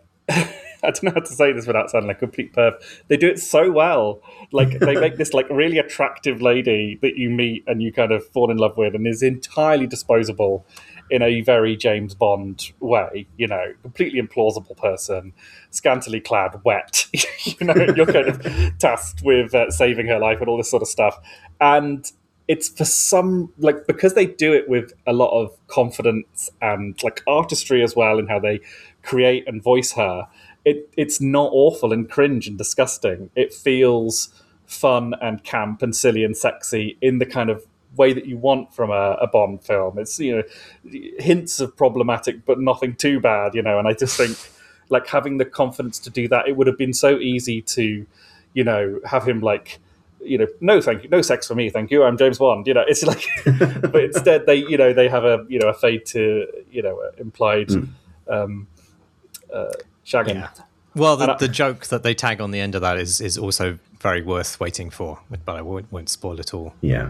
[SPEAKER 3] I don't know how to say this without sounding like a complete perv. They do it so well. Like they make this like really attractive lady that you meet and you kind of fall in love with, and is entirely disposable in a very James Bond way. You know, completely implausible person, scantily clad, wet. You know, you're kind of tasked with uh, saving her life and all this sort of stuff. And it's for some like because they do it with a lot of confidence and like artistry as well in how they create and voice her. It, it's not awful and cringe and disgusting. It feels fun and camp and silly and sexy in the kind of way that you want from a, a Bond film. It's, you know, hints of problematic, but nothing too bad, you know. And I just think, like, having the confidence to do that, it would have been so easy to, you know, have him like, you know, no, thank you, no sex for me, thank you. I'm James Bond. You know, it's like, but instead they, you know, they have a, you know, a fade to, you know, implied. Mm. Um, uh, shagging.
[SPEAKER 2] Yeah. Well, the, I, the joke that they tag on the end of that is is also very worth waiting for, but I won't, won't spoil it all.
[SPEAKER 1] Yeah.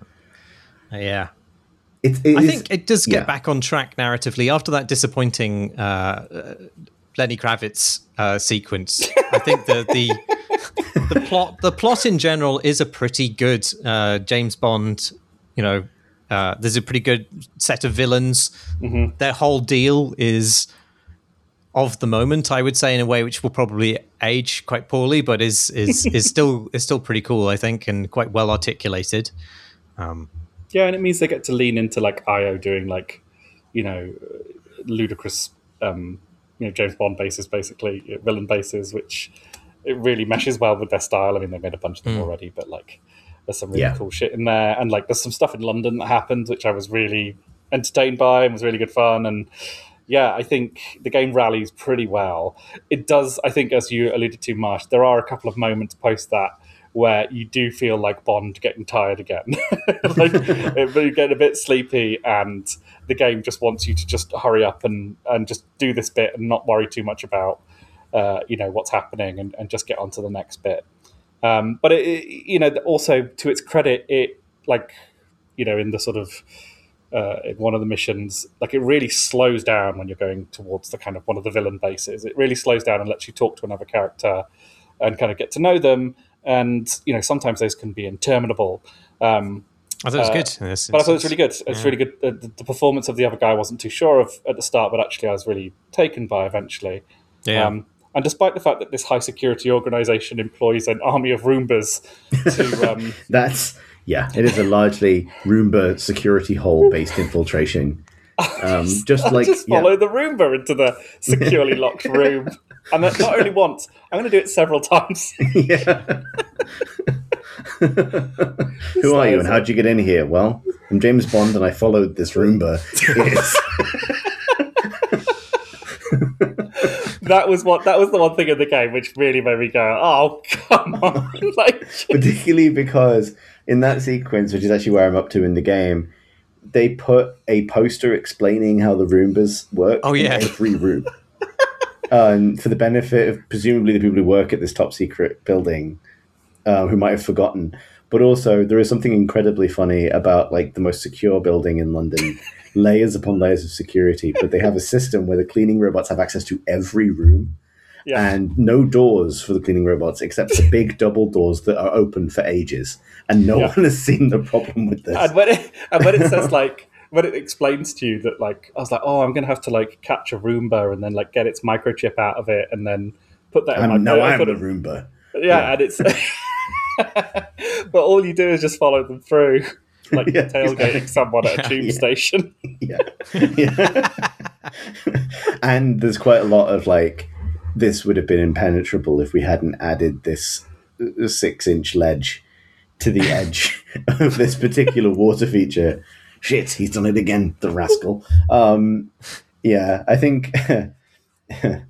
[SPEAKER 2] Uh, yeah.
[SPEAKER 1] It, it
[SPEAKER 2] I
[SPEAKER 1] is,
[SPEAKER 2] think it does get
[SPEAKER 1] yeah.
[SPEAKER 2] back on track narratively after that disappointing uh, uh, Lenny Kravitz uh, sequence. I think the the the plot the plot in general is a pretty good uh, James Bond. You know, uh, there's a pretty good set of villains. Mm-hmm. Their whole deal is of the moment, I would say, in a way which will probably age quite poorly, but is is is still is still pretty cool, I think, and quite well articulated. Um,
[SPEAKER 3] yeah, and it means they get to lean into like I O doing like, you know, ludicrous, um, you know, James Bond bases, basically villain bases, which it really meshes well with their style. I mean, they made a bunch of them mm. already, but like, there's some really yeah. cool shit in there, and like, there's some stuff in London that happened which I was really entertained by and was really good fun. And yeah, I think the game rallies pretty well. It does, I think, as you alluded to, Marsh, there are a couple of moments post that where you do feel like Bond getting tired again. Like, you get a bit sleepy and the game just wants you to just hurry up and, and just do this bit and not worry too much about, uh, you know, what's happening and, and just get on to the next bit. Um, but, it, it, you know, also to its credit, it, like, you know, in the sort of, Uh, in one of the missions, like it really slows down when you're going towards the kind of one of the villain bases. It really slows down and lets you talk to another character and kind of get to know them. And, you know, sometimes those can be interminable. Um,
[SPEAKER 2] I thought it was
[SPEAKER 3] uh,
[SPEAKER 2] good. Yes,
[SPEAKER 3] but I thought it was really good. It's yeah. really good. The, the performance of the other guy I wasn't too sure of at the start, but actually I was really taken by eventually.
[SPEAKER 2] Yeah.
[SPEAKER 3] Um, and despite the fact that this high security organization employs an army of Roombas to... Um,
[SPEAKER 1] That's... Yeah, it is a largely Roomba security hole-based infiltration. Um, just, just like
[SPEAKER 3] just follow yeah. the Roomba into the securely locked room, and not only once. I'm going to do it several times.
[SPEAKER 1] Yeah. Who are you, and how'd you get in here? Well, I'm James Bond, and I followed this Roomba.
[SPEAKER 3] That was what. That was the one thing in the game which really made me go, "Oh, come on!" Like,
[SPEAKER 1] particularly because in that sequence, which is actually where I'm up to in the game, they put a poster explaining how the Roombas work
[SPEAKER 2] oh, yeah.
[SPEAKER 1] in every room. um, for the benefit of presumably the people who work at this top secret building, uh, who might have forgotten. But also, there is something incredibly funny about like the most secure building in London, layers upon layers of security. But they have a system where the cleaning robots have access to every room.
[SPEAKER 3] Yeah.
[SPEAKER 1] and no doors for the cleaning robots except the big double doors that are open for ages, and no yeah. one has seen the problem with this.
[SPEAKER 3] And when it, and when it says like when it explains to you that like I was like, oh, I'm gonna have to like catch a Roomba and then like get its microchip out of it and then put that.
[SPEAKER 1] I'm,
[SPEAKER 3] in my
[SPEAKER 1] no, I'm the
[SPEAKER 3] it,
[SPEAKER 1] Roomba.
[SPEAKER 3] Yeah, yeah. And it's but all you do is just follow them through, like yeah, tailgating exactly. someone at a tube yeah. station.
[SPEAKER 1] Yeah, yeah. And there's quite a lot of like, this would have been impenetrable if we hadn't added this six-inch ledge to the edge of this particular water feature. Shit, he's done it again, the rascal. Um, yeah, I think it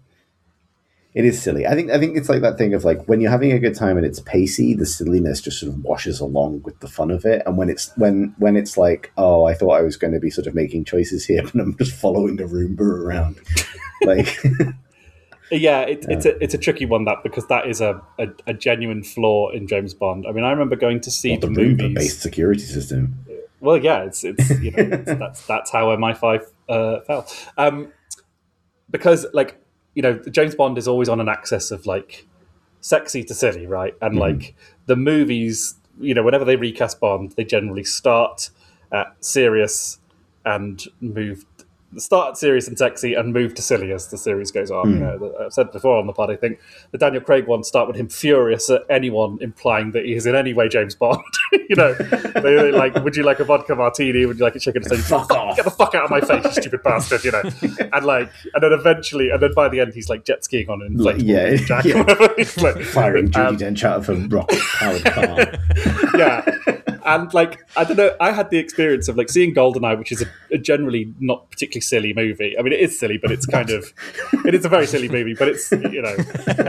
[SPEAKER 1] is silly. I think I think it's like that thing of like when you're having a good time and it's pacey, the silliness just sort of washes along with the fun of it. And when it's when when it's like, oh, I thought I was going to be sort of making choices here, but I'm just following a Roomba around, like.
[SPEAKER 3] Yeah, it, yeah, it's a it's a tricky one that because that is a, a, a genuine flaw in James Bond. I mean, I remember going to see
[SPEAKER 1] well, the,
[SPEAKER 3] the
[SPEAKER 1] Roomba
[SPEAKER 3] movies.
[SPEAKER 1] based security system.
[SPEAKER 3] Well, yeah, it's it's you know it's, that's that's how M I five uh, fell, um, because like you know James Bond is always on an axis of like sexy to silly, right? And mm-hmm. like the movies, you know, whenever they recast Bond, they generally start at serious and move. Start serious and sexy and move to silly as the series goes on. Mm. You know, I've said before on the pod, I think the Daniel Craig ones start with him furious at anyone implying that he is in any way James Bond. You know, they, they like, would you like a vodka martini? Would you like a chicken? Say, fuck off! Get the fuck out of my face, you stupid bastard! You know, and like, and then eventually, and then by the end, he's like jet skiing on an inflatable
[SPEAKER 1] yeah,
[SPEAKER 3] jack,
[SPEAKER 1] yeah.
[SPEAKER 3] like,
[SPEAKER 1] firing Judi um, Dench out of a rocket-powered car.
[SPEAKER 3] Yeah. And like I don't know, I had the experience of like seeing GoldenEye, which is a, a generally not particularly silly movie. I mean, it is silly, but it's kind of it is a very silly movie. But it's you know,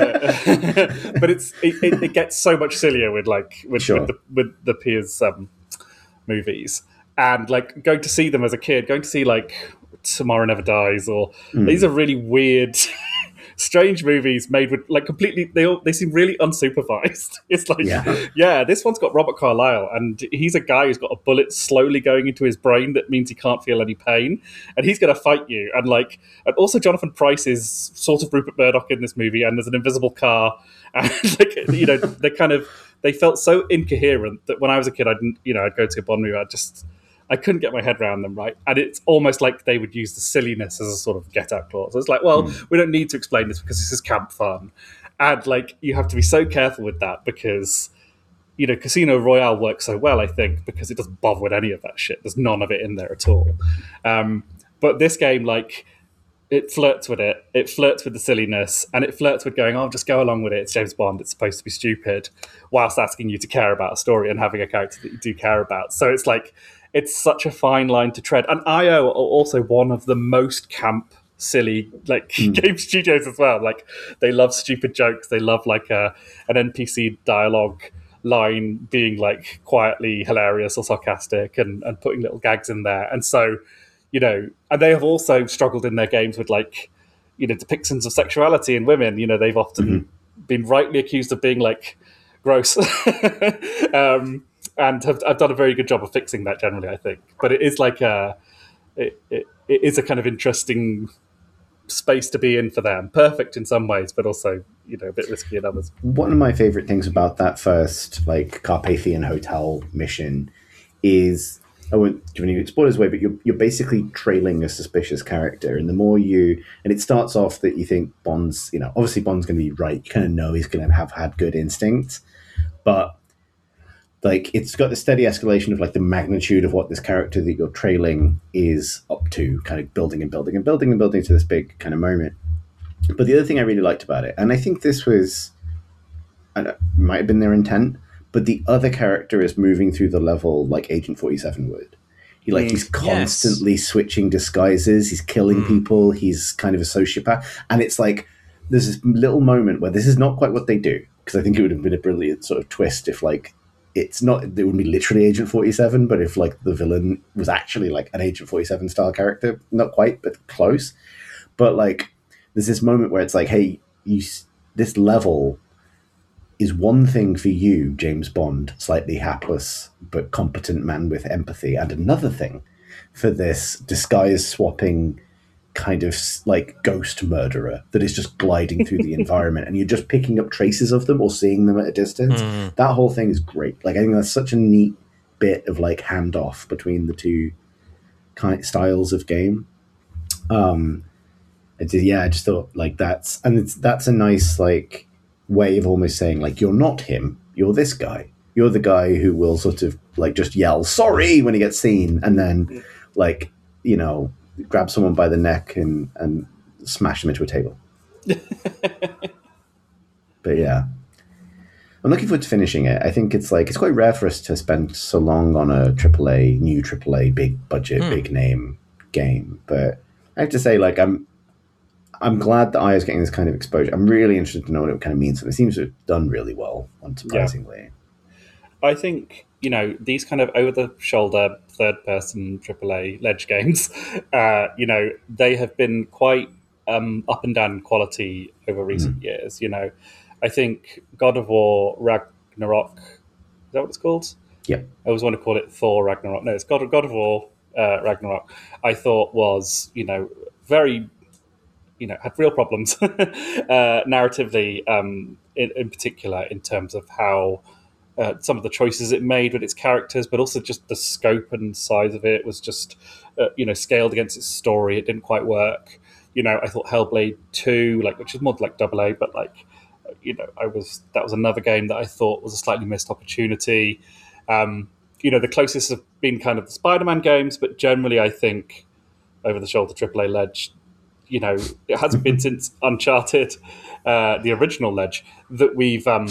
[SPEAKER 3] uh, but it's it, it, it gets so much sillier with like with
[SPEAKER 1] sure.
[SPEAKER 3] with, the, with the Piers um, movies, and like going to see them as a kid, going to see like Tomorrow Never Dies, or mm. these are really weird. Strange movies made with like completely they all they seem really unsupervised. It's like yeah. yeah, this one's got Robert Carlyle and he's a guy who's got a bullet slowly going into his brain that means he can't feel any pain and he's gonna fight you. And like and also Jonathan Pryce is sort of Rupert Murdoch in this movie and there's an invisible car and like you know they kind of they felt so incoherent that when I was a kid I didn't you know I'd go to a Bond movie I'd just I couldn't get my head around them, right? And it's almost like they would use the silliness as a sort of get-out clause. It's like, well, mm. we don't need to explain this because this is camp fun. And, like, you have to be so careful with that because, you know, Casino Royale works so well, I think, because it doesn't bother with any of that shit. There's none of it in there at all. Um, but this game, like, it flirts with it. It flirts with the silliness, and it flirts with going, oh, just go along with it. It's James Bond. It's supposed to be stupid, whilst asking you to care about a story and having a character that you do care about. So it's like... It's such a fine line to tread. And I O are also one of the most camp, silly, like, mm. game studios as well. Like, they love stupid jokes. They love, like, a, an N P C dialogue line being, like, quietly hilarious or sarcastic and, and putting little gags in there. And so, you know, and they have also struggled in their games with, like, you know, depictions of sexuality in women. You know, they've often mm-hmm. been rightly accused of being, like, gross. um And have, have done a very good job of fixing that generally, I think. But it is like a, it, it, it is a kind of interesting space to be in for them. Perfect in some ways, but also, you know, a bit risky in others.
[SPEAKER 1] One of my favorite things about that first, like, Carpathian Hotel mission is, I won't give any spoilers away, but you're, you're basically trailing a suspicious character. And the more you, and it starts off that you think Bond's, you know, obviously Bond's going to be right. You kind of know he's going to have had good instincts, but like it's got the steady escalation of like the magnitude of what this character that you're trailing is up to, kind of building and building and building and building to this big kind of moment. But the other thing I really liked about it, and I think this was, I don't, might have been their intent, but the other character is moving through the level like Agent forty-seven would. He like mm, he's constantly yes. switching disguises. He's killing mm. people. He's kind of a sociopath, and it's like there's this little moment where this is not quite what they do, because I think it would have been a brilliant sort of twist if like. It's not, it wouldn't be literally Agent forty-seven, but if like the villain was actually like an Agent forty-seven style character, not quite, but close. But like, there's this moment where it's like, hey, you, this level is one thing for you, James Bond, slightly hapless but competent man with empathy, and another thing for this disguise swapping kind of like ghost murderer that is just gliding through the environment, and you're just picking up traces of them or seeing them at a distance. Mm. That whole thing is great. Like I think that's such a neat bit of like handoff between the two kind of styles of game. Um, it's, yeah, I just thought like that's and it's that's a nice like way of almost saying like you're not him, you're this guy. You're the guy who will sort of like just yell sorry when he gets seen, and then like you know. grab someone by the neck and, and smash them into a table. But yeah, I'm looking forward to finishing it. I think it's like it's quite rare for us to spend so long on a triple A, new triple A, big budget, mm. big name game. But I have to say, like I'm, I'm glad that I is getting this kind of exposure. I'm really interested to know what it kind of means. And it seems to have done really well, unsurprisingly.
[SPEAKER 3] Yeah. I think. You know, these kind of over-the-shoulder, third-person triple A Ledge games, uh, you know, they have been quite um, up and down in quality over recent mm. years. You know, I think God of War Ragnarok, is that what it's called?
[SPEAKER 1] Yeah.
[SPEAKER 3] I always want to call it Thor Ragnarok. No, it's God of, God of War uh, Ragnarok. I thought was, you know, very, you know, had real problems uh, narratively um, in, in particular in terms of how Uh, some of the choices it made with its characters, but also just the scope and size of it was just, uh, you know, scaled against its story. It didn't quite work. You know, I thought Hellblade two, like, which is more like double A, but like, you know, I was that was another game that I thought was a slightly missed opportunity. Um, you know, the closest have been kind of the Spider-Man games, but generally, I think over the shoulder triple A Ledge, you know, it hasn't been since Uncharted, uh, the original Ledge, that we've. Um,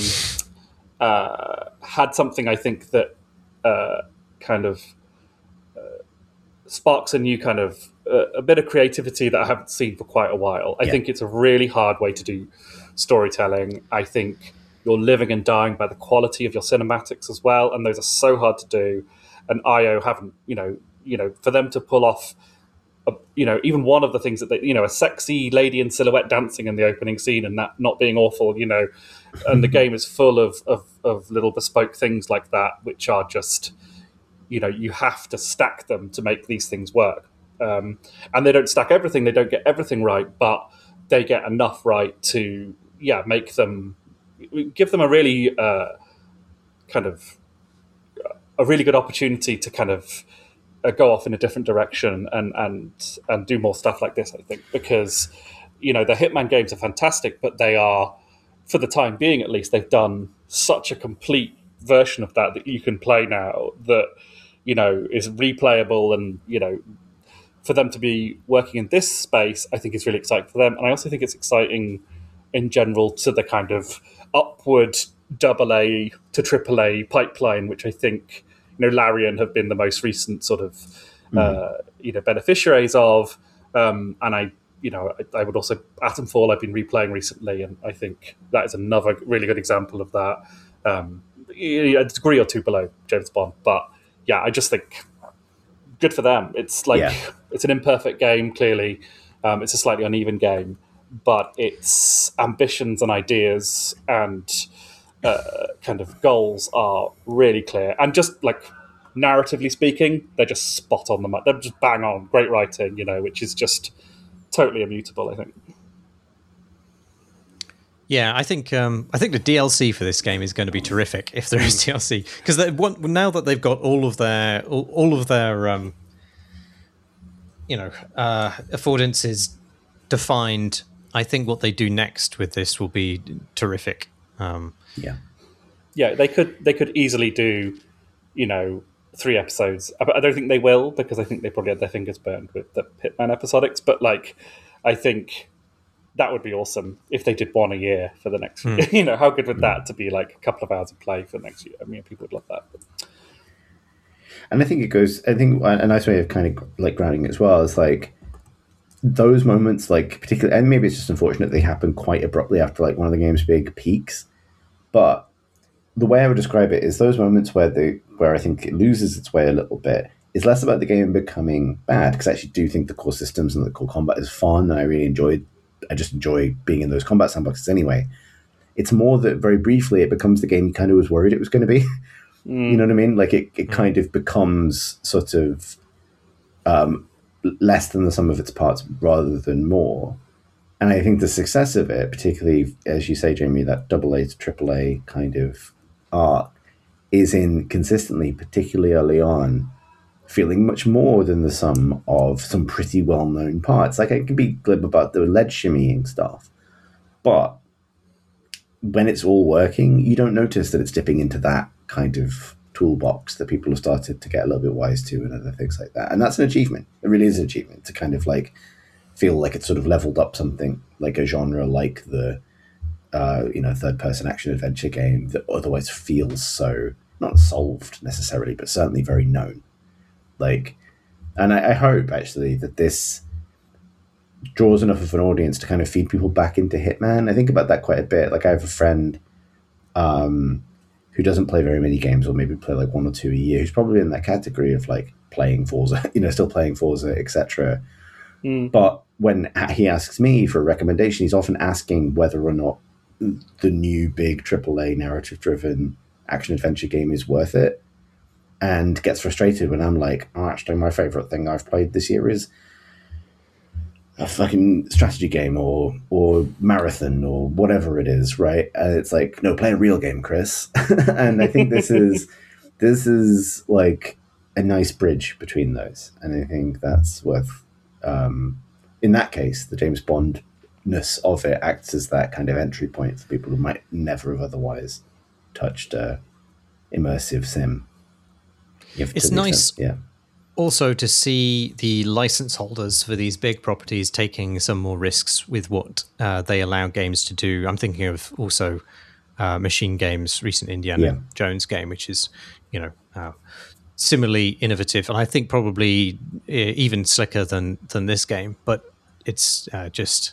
[SPEAKER 3] Uh, had something I think that uh, kind of uh, sparks a new kind of uh, a bit of creativity that I haven't seen for quite a while. I yeah. think it's a really hard way to do storytelling. I think you're living and dying by the quality of your cinematics as well, and those are so hard to do. And I O haven't, you know, you know, for them to pull off. A, you know, even one of the things that they, you know, a sexy lady in silhouette dancing in the opening scene and that not being awful, you know, and the game is full of, of, of little bespoke things like that, which are just, you know, you have to stack them to make these things work. Um, and they don't stack everything. They don't get everything right, but they get enough right to, yeah, make them, give them a really uh, kind of, a really good opportunity to kind of, Uh, go off in a different direction and and and do more stuff like this, I think, because you know the Hitman games are fantastic, but they are, for the time being at least, they've done such a complete version of that that you can play now that you know is replayable, and you know for them to be working in this space, I think is really exciting for them, and I also think it's exciting in general to the kind of upward double A to triple A pipeline, which I think. You know, Larian have been the most recent sort of, mm-hmm. uh, you know, beneficiaries of, um, and I, you know, I, I would also Atomfall I've been replaying recently, and I think that is another really good example of that. Um, a degree or two below James Bond, but yeah, I just think good for them. It's like yeah. it's an imperfect game. Clearly, um, it's a slightly uneven game, but its ambitions and ideas and. Uh, kind of goals are really clear, and just like narratively speaking, they're just spot on the mark. They're just bang on, great writing, you know, which is just totally immutable, I think.
[SPEAKER 2] Yeah, I think um, I think the D L C for this game is going to be terrific if there is D L C, because now that they've got all of their all, all of their um, you know uh, affordances defined, I think what they do next with this will be terrific. Um,
[SPEAKER 1] yeah,
[SPEAKER 3] yeah, they could they could easily do, you know, three episodes. I, I don't think they will, because I think they probably had their fingers burned with the Hitman episodics. But like, I think that would be awesome if they did one a year for the next. Mm. You know, how good would that to be like a couple of hours of play for the next year? I mean, people would love that. But.
[SPEAKER 1] And I think it goes. I think a nice way of kind of like grounding it as well is like. Those moments, like particularly, and maybe it's just unfortunate they happen quite abruptly after like one of the game's big peaks. But the way I would describe it is those moments where the where I think it loses its way a little bit is less about the game becoming bad, because I actually do think the core systems and the core combat is fun, and I really enjoyed. I just enjoy being in those combat sandboxes anyway. It's more that very briefly it becomes the game you kind of was worried it was going to be. Mm. You know what I mean? Like it, it mm. kind of becomes sort of. Um, less than the sum of its parts rather than more. And I think the success of it, particularly, as you say, Jamie, that double A to triple A kind of arc, is in consistently, particularly early on, feeling much more than the sum of some pretty well-known parts. Like, I can be glib about the lead shimmying stuff, but when it's all working, you don't notice that it's dipping into that kind of toolbox that people have started to get a little bit wise to and other things like that. And that's an achievement. It really is an achievement to kind of like feel like it's sort of leveled up something, like a genre like the uh, you know, third-person action adventure game that otherwise feels so not solved necessarily, but certainly very known. Like, and I, I hope actually that this draws enough of an audience to kind of feed people back into Hitman. I think about that quite a bit. Like, I have a friend um, who doesn't play very many games, or maybe play like one or two a year, who's probably in that category of like playing Forza, you know, still playing Forza, et cetera. Mm. But when he asks me for a recommendation, he's often asking whether or not the new big triple A narrative-driven action-adventure game is worth it, and gets frustrated when I'm like, oh, actually, my favorite thing I've played this year is a fucking strategy game or or marathon or whatever it is, right? And it's like, no, play a real game, Chris. And I think this is this is like a nice bridge between those, and I think that's worth. Um, in that case, the James Bond-ness of it acts as that kind of entry point for people who might never have otherwise touched a immersive sim.
[SPEAKER 2] It's nice,
[SPEAKER 1] extent, yeah.
[SPEAKER 2] Also to see the license holders for these big properties taking some more risks with what uh, they allow games to do. I'm thinking of also uh, Machine Games' recent Indiana yeah. Jones game, which is, you know, uh, similarly innovative, and I think probably even slicker than than this game. But it's uh, just,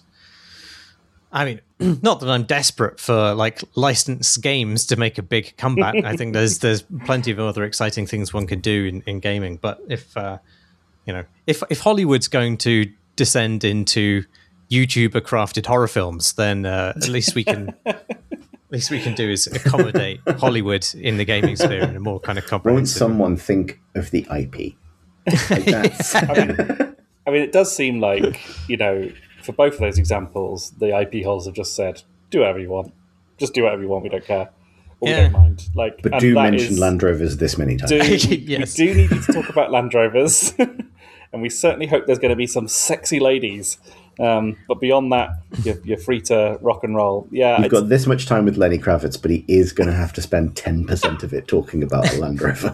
[SPEAKER 2] I mean, not that I'm desperate for like licensed games to make a big comeback. I think there's there's plenty of other exciting things one can do in, in gaming. But if uh, you know, if if Hollywood's going to descend into YouTuber crafted horror films, then uh, at least we can. At least we can do is accommodate Hollywood in the gaming sphere in a more kind of comprehensive.
[SPEAKER 1] Won't someone think of the I P? Like that's...
[SPEAKER 3] I mean, I mean, it does seem like, you know, for both of those examples, the I P holders have just said, "Do whatever you want, just do whatever you want. We don't care, or yeah. we don't mind." Like,
[SPEAKER 1] but do mention is, Land Rovers this many times.
[SPEAKER 3] Do, yes. We do need you to talk about Land Rovers, and we certainly hope there's going to be some sexy ladies. Um, but beyond that, you're, you're free to rock and roll. Yeah,
[SPEAKER 1] you've got this much time with Lenny Kravitz, but he is going to have to spend ten percent of it talking about the Land Rover.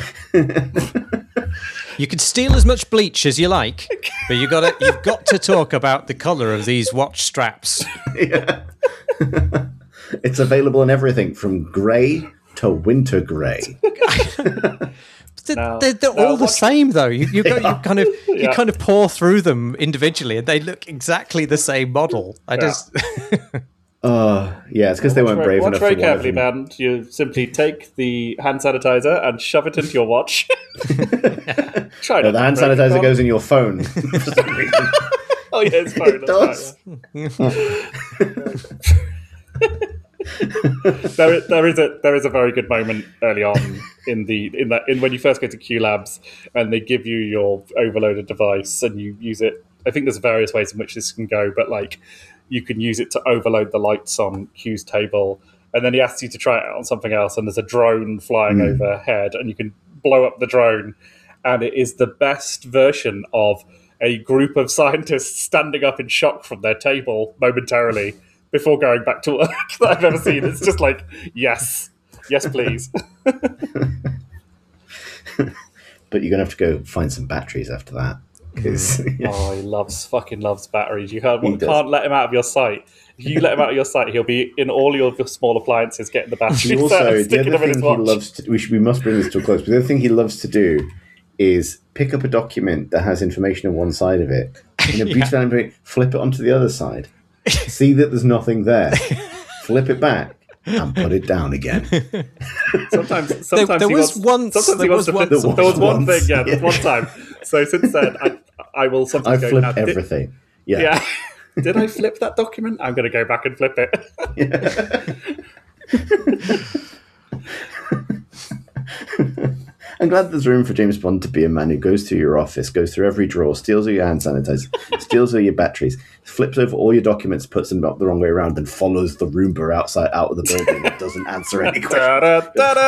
[SPEAKER 2] You can steal as much bleach as you like, but you got to you've got to talk about the colour of these watch straps.
[SPEAKER 1] Yeah. It's available in everything from grey to winter grey.
[SPEAKER 2] They're, now, they're, they're all the same, though. You, you, got, you kind of you yeah. kind of pour through them individually, and they look exactly the same model. I yeah. just,
[SPEAKER 1] uh, yeah, it's because they weren't
[SPEAKER 3] very,
[SPEAKER 1] brave
[SPEAKER 3] watch
[SPEAKER 1] enough.
[SPEAKER 3] Very
[SPEAKER 1] for
[SPEAKER 3] carefully, man. You simply take the hand sanitizer and shove it into your watch. Try
[SPEAKER 1] no, the hand sanitizer goes in your phone.
[SPEAKER 3] Oh yeah, it's phone.
[SPEAKER 1] It does.
[SPEAKER 3] Right, yeah. there, there is a there is a very good moment early on in the in that in when you first go to Q Labs and they give you your overloaded device and you use it. I think there's various ways in which this can go, but like you can use it to overload the lights on Q's table, and then he asks you to try it out on something else, and there's a drone flying mm. overhead, and you can blow up the drone, and it is the best version of a group of scientists standing up in shock from their table momentarily before going back to work that I've ever seen. It's just like, yes, yes, please.
[SPEAKER 1] But you're going to have to go find some batteries after that. Cause, yeah.
[SPEAKER 3] Oh, he loves, fucking loves batteries. You can't, can't let him out of your sight. If you let him out of your sight, he'll be in all your small appliances getting the batteries
[SPEAKER 1] he also,
[SPEAKER 3] out and
[SPEAKER 1] the
[SPEAKER 3] sticking
[SPEAKER 1] other
[SPEAKER 3] them in
[SPEAKER 1] thing
[SPEAKER 3] his watch.
[SPEAKER 1] He loves to, we, should, we must bring this to a close, but the other thing he loves to do is pick up a document that has information on one side of it, in a beautiful yeah. flip it onto the other side. See that there's nothing there. Flip it back and put it down again.
[SPEAKER 3] Sometimes, sometimes
[SPEAKER 2] there, there
[SPEAKER 3] he
[SPEAKER 2] was
[SPEAKER 3] wants,
[SPEAKER 2] once.
[SPEAKER 3] Sometimes
[SPEAKER 2] there
[SPEAKER 3] he wants
[SPEAKER 2] was
[SPEAKER 3] to flip.
[SPEAKER 2] once,
[SPEAKER 3] There was, there was one
[SPEAKER 1] once,
[SPEAKER 3] thing. Yeah, there was
[SPEAKER 1] yeah.
[SPEAKER 3] one time. So since then, I, I will sometimes
[SPEAKER 1] I
[SPEAKER 3] go.
[SPEAKER 1] flipped everything. Did, yeah.
[SPEAKER 3] yeah. Did I flip that document? I'm going to go back and flip it.
[SPEAKER 1] Yeah. I'm glad there's room for James Bond to be a man who goes through your office, goes through every drawer, steals all your hand sanitizer, steals all your batteries, flips over all your documents, puts them up the wrong way around, and follows the Roomba outside out of the building and doesn't answer any questions.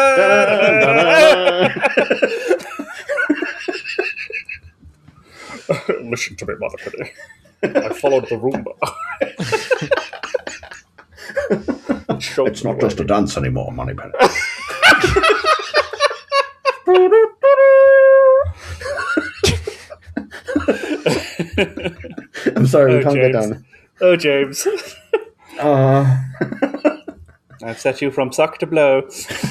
[SPEAKER 3] Listen to me, Mother. I followed the Roomba.
[SPEAKER 1] It's not just a dance anymore, Moneypenny. I'm sorry,
[SPEAKER 3] oh,
[SPEAKER 1] we can't
[SPEAKER 3] James.
[SPEAKER 1] go down.
[SPEAKER 3] Oh, James.
[SPEAKER 1] Uh.
[SPEAKER 3] I've set you from suck to blow.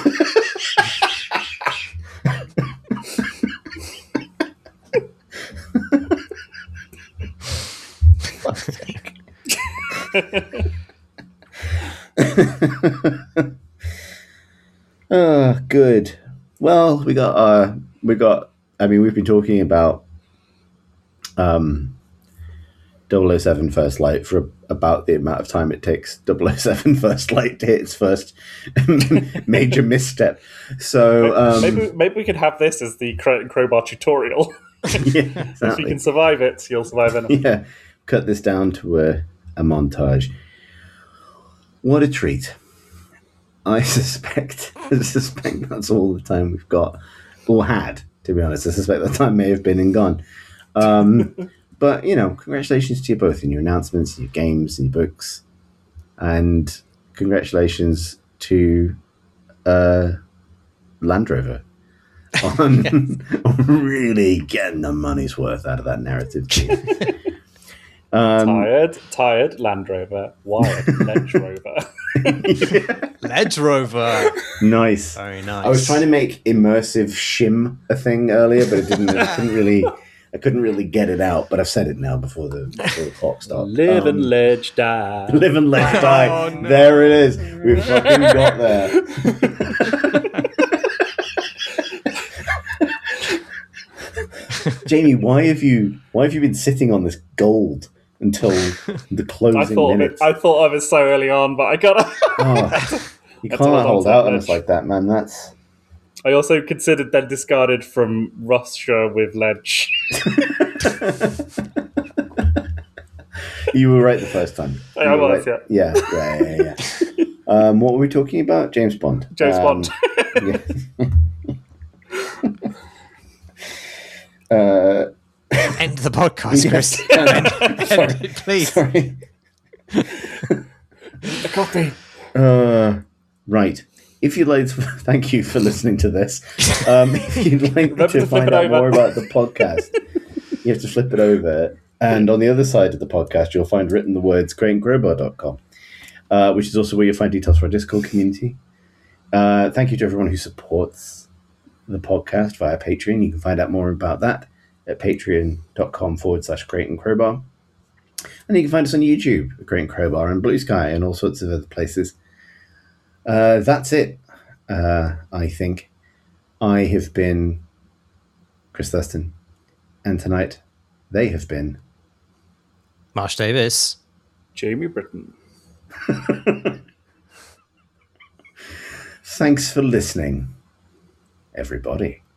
[SPEAKER 1] uh, good. Well, we got uh, we got. I mean, we've been talking about um, double oh seven First Light for about the amount of time it takes double oh seven First Light to hit its first major misstep. So um,
[SPEAKER 3] maybe maybe we could have this as the Crowbar tutorial.
[SPEAKER 1] Yeah, exactly.
[SPEAKER 3] If you can survive it, you'll survive anything.
[SPEAKER 1] Yeah, cut this down to a, a montage. What a treat. I suspect I suspect that's all the time we've got, or had, to be honest. I suspect that time may have been and gone. Um, but, you know, congratulations to you both in your announcements, your games, and your books. And congratulations to uh, Land Rover on, yes. on really getting the money's worth out of that narrative team.
[SPEAKER 3] Um, tired, tired Land Rover, wired Ledge Rover.
[SPEAKER 2] Yeah. Ledge Rover.
[SPEAKER 1] Nice.
[SPEAKER 2] Very nice.
[SPEAKER 1] I was trying to make immersive shim a thing earlier, but it didn't. I couldn't really. I couldn't really get it out. But I've said it now before the, before the clock starts.
[SPEAKER 3] Live
[SPEAKER 1] um,
[SPEAKER 3] and ledge die.
[SPEAKER 1] Live and ledge die. Oh, no. There it is. We've fucking got there. Jamie, why have you? Why have you been sitting on this gold until the closing
[SPEAKER 3] I thought
[SPEAKER 1] minutes?
[SPEAKER 3] Of it, I thought of it so early on, but I got.
[SPEAKER 1] oh, you can't hold out on us like that, man. That's.
[SPEAKER 3] I also considered then discarded from Russia with ledge.
[SPEAKER 1] You were right the first time. You
[SPEAKER 3] I was,
[SPEAKER 1] right.
[SPEAKER 3] yeah.
[SPEAKER 1] Yeah, yeah, yeah, yeah. um, what were we talking about? James Bond.
[SPEAKER 3] James
[SPEAKER 1] um,
[SPEAKER 3] Bond.
[SPEAKER 1] Yeah. uh,
[SPEAKER 2] End the podcast, Chris.
[SPEAKER 1] Yes.
[SPEAKER 2] End, end it, please.
[SPEAKER 1] Sorry.
[SPEAKER 3] A copy.
[SPEAKER 1] Uh, right. If you'd like to, thank you for listening to this. Um, if you'd like
[SPEAKER 3] Remember
[SPEAKER 1] to,
[SPEAKER 3] to
[SPEAKER 1] find out
[SPEAKER 3] over.
[SPEAKER 1] more about the podcast, you have to flip it over. And on the other side of the podcast, you'll find written the words crate and crowbar dot com, uh, which is also where you'll find details for our Discord community. Uh, thank you to everyone who supports the podcast via Patreon. You can find out more about that at patreon.com forward slash crate and crowbar. And you can find us on YouTube at Crate and Crowbar and Blue Sky and all sorts of other places. Uh, that's it, uh, I think. I have been Chris Thurston, and tonight they have been
[SPEAKER 2] Marsh Davis,
[SPEAKER 3] Jamie Britton.
[SPEAKER 1] Thanks for listening, everybody.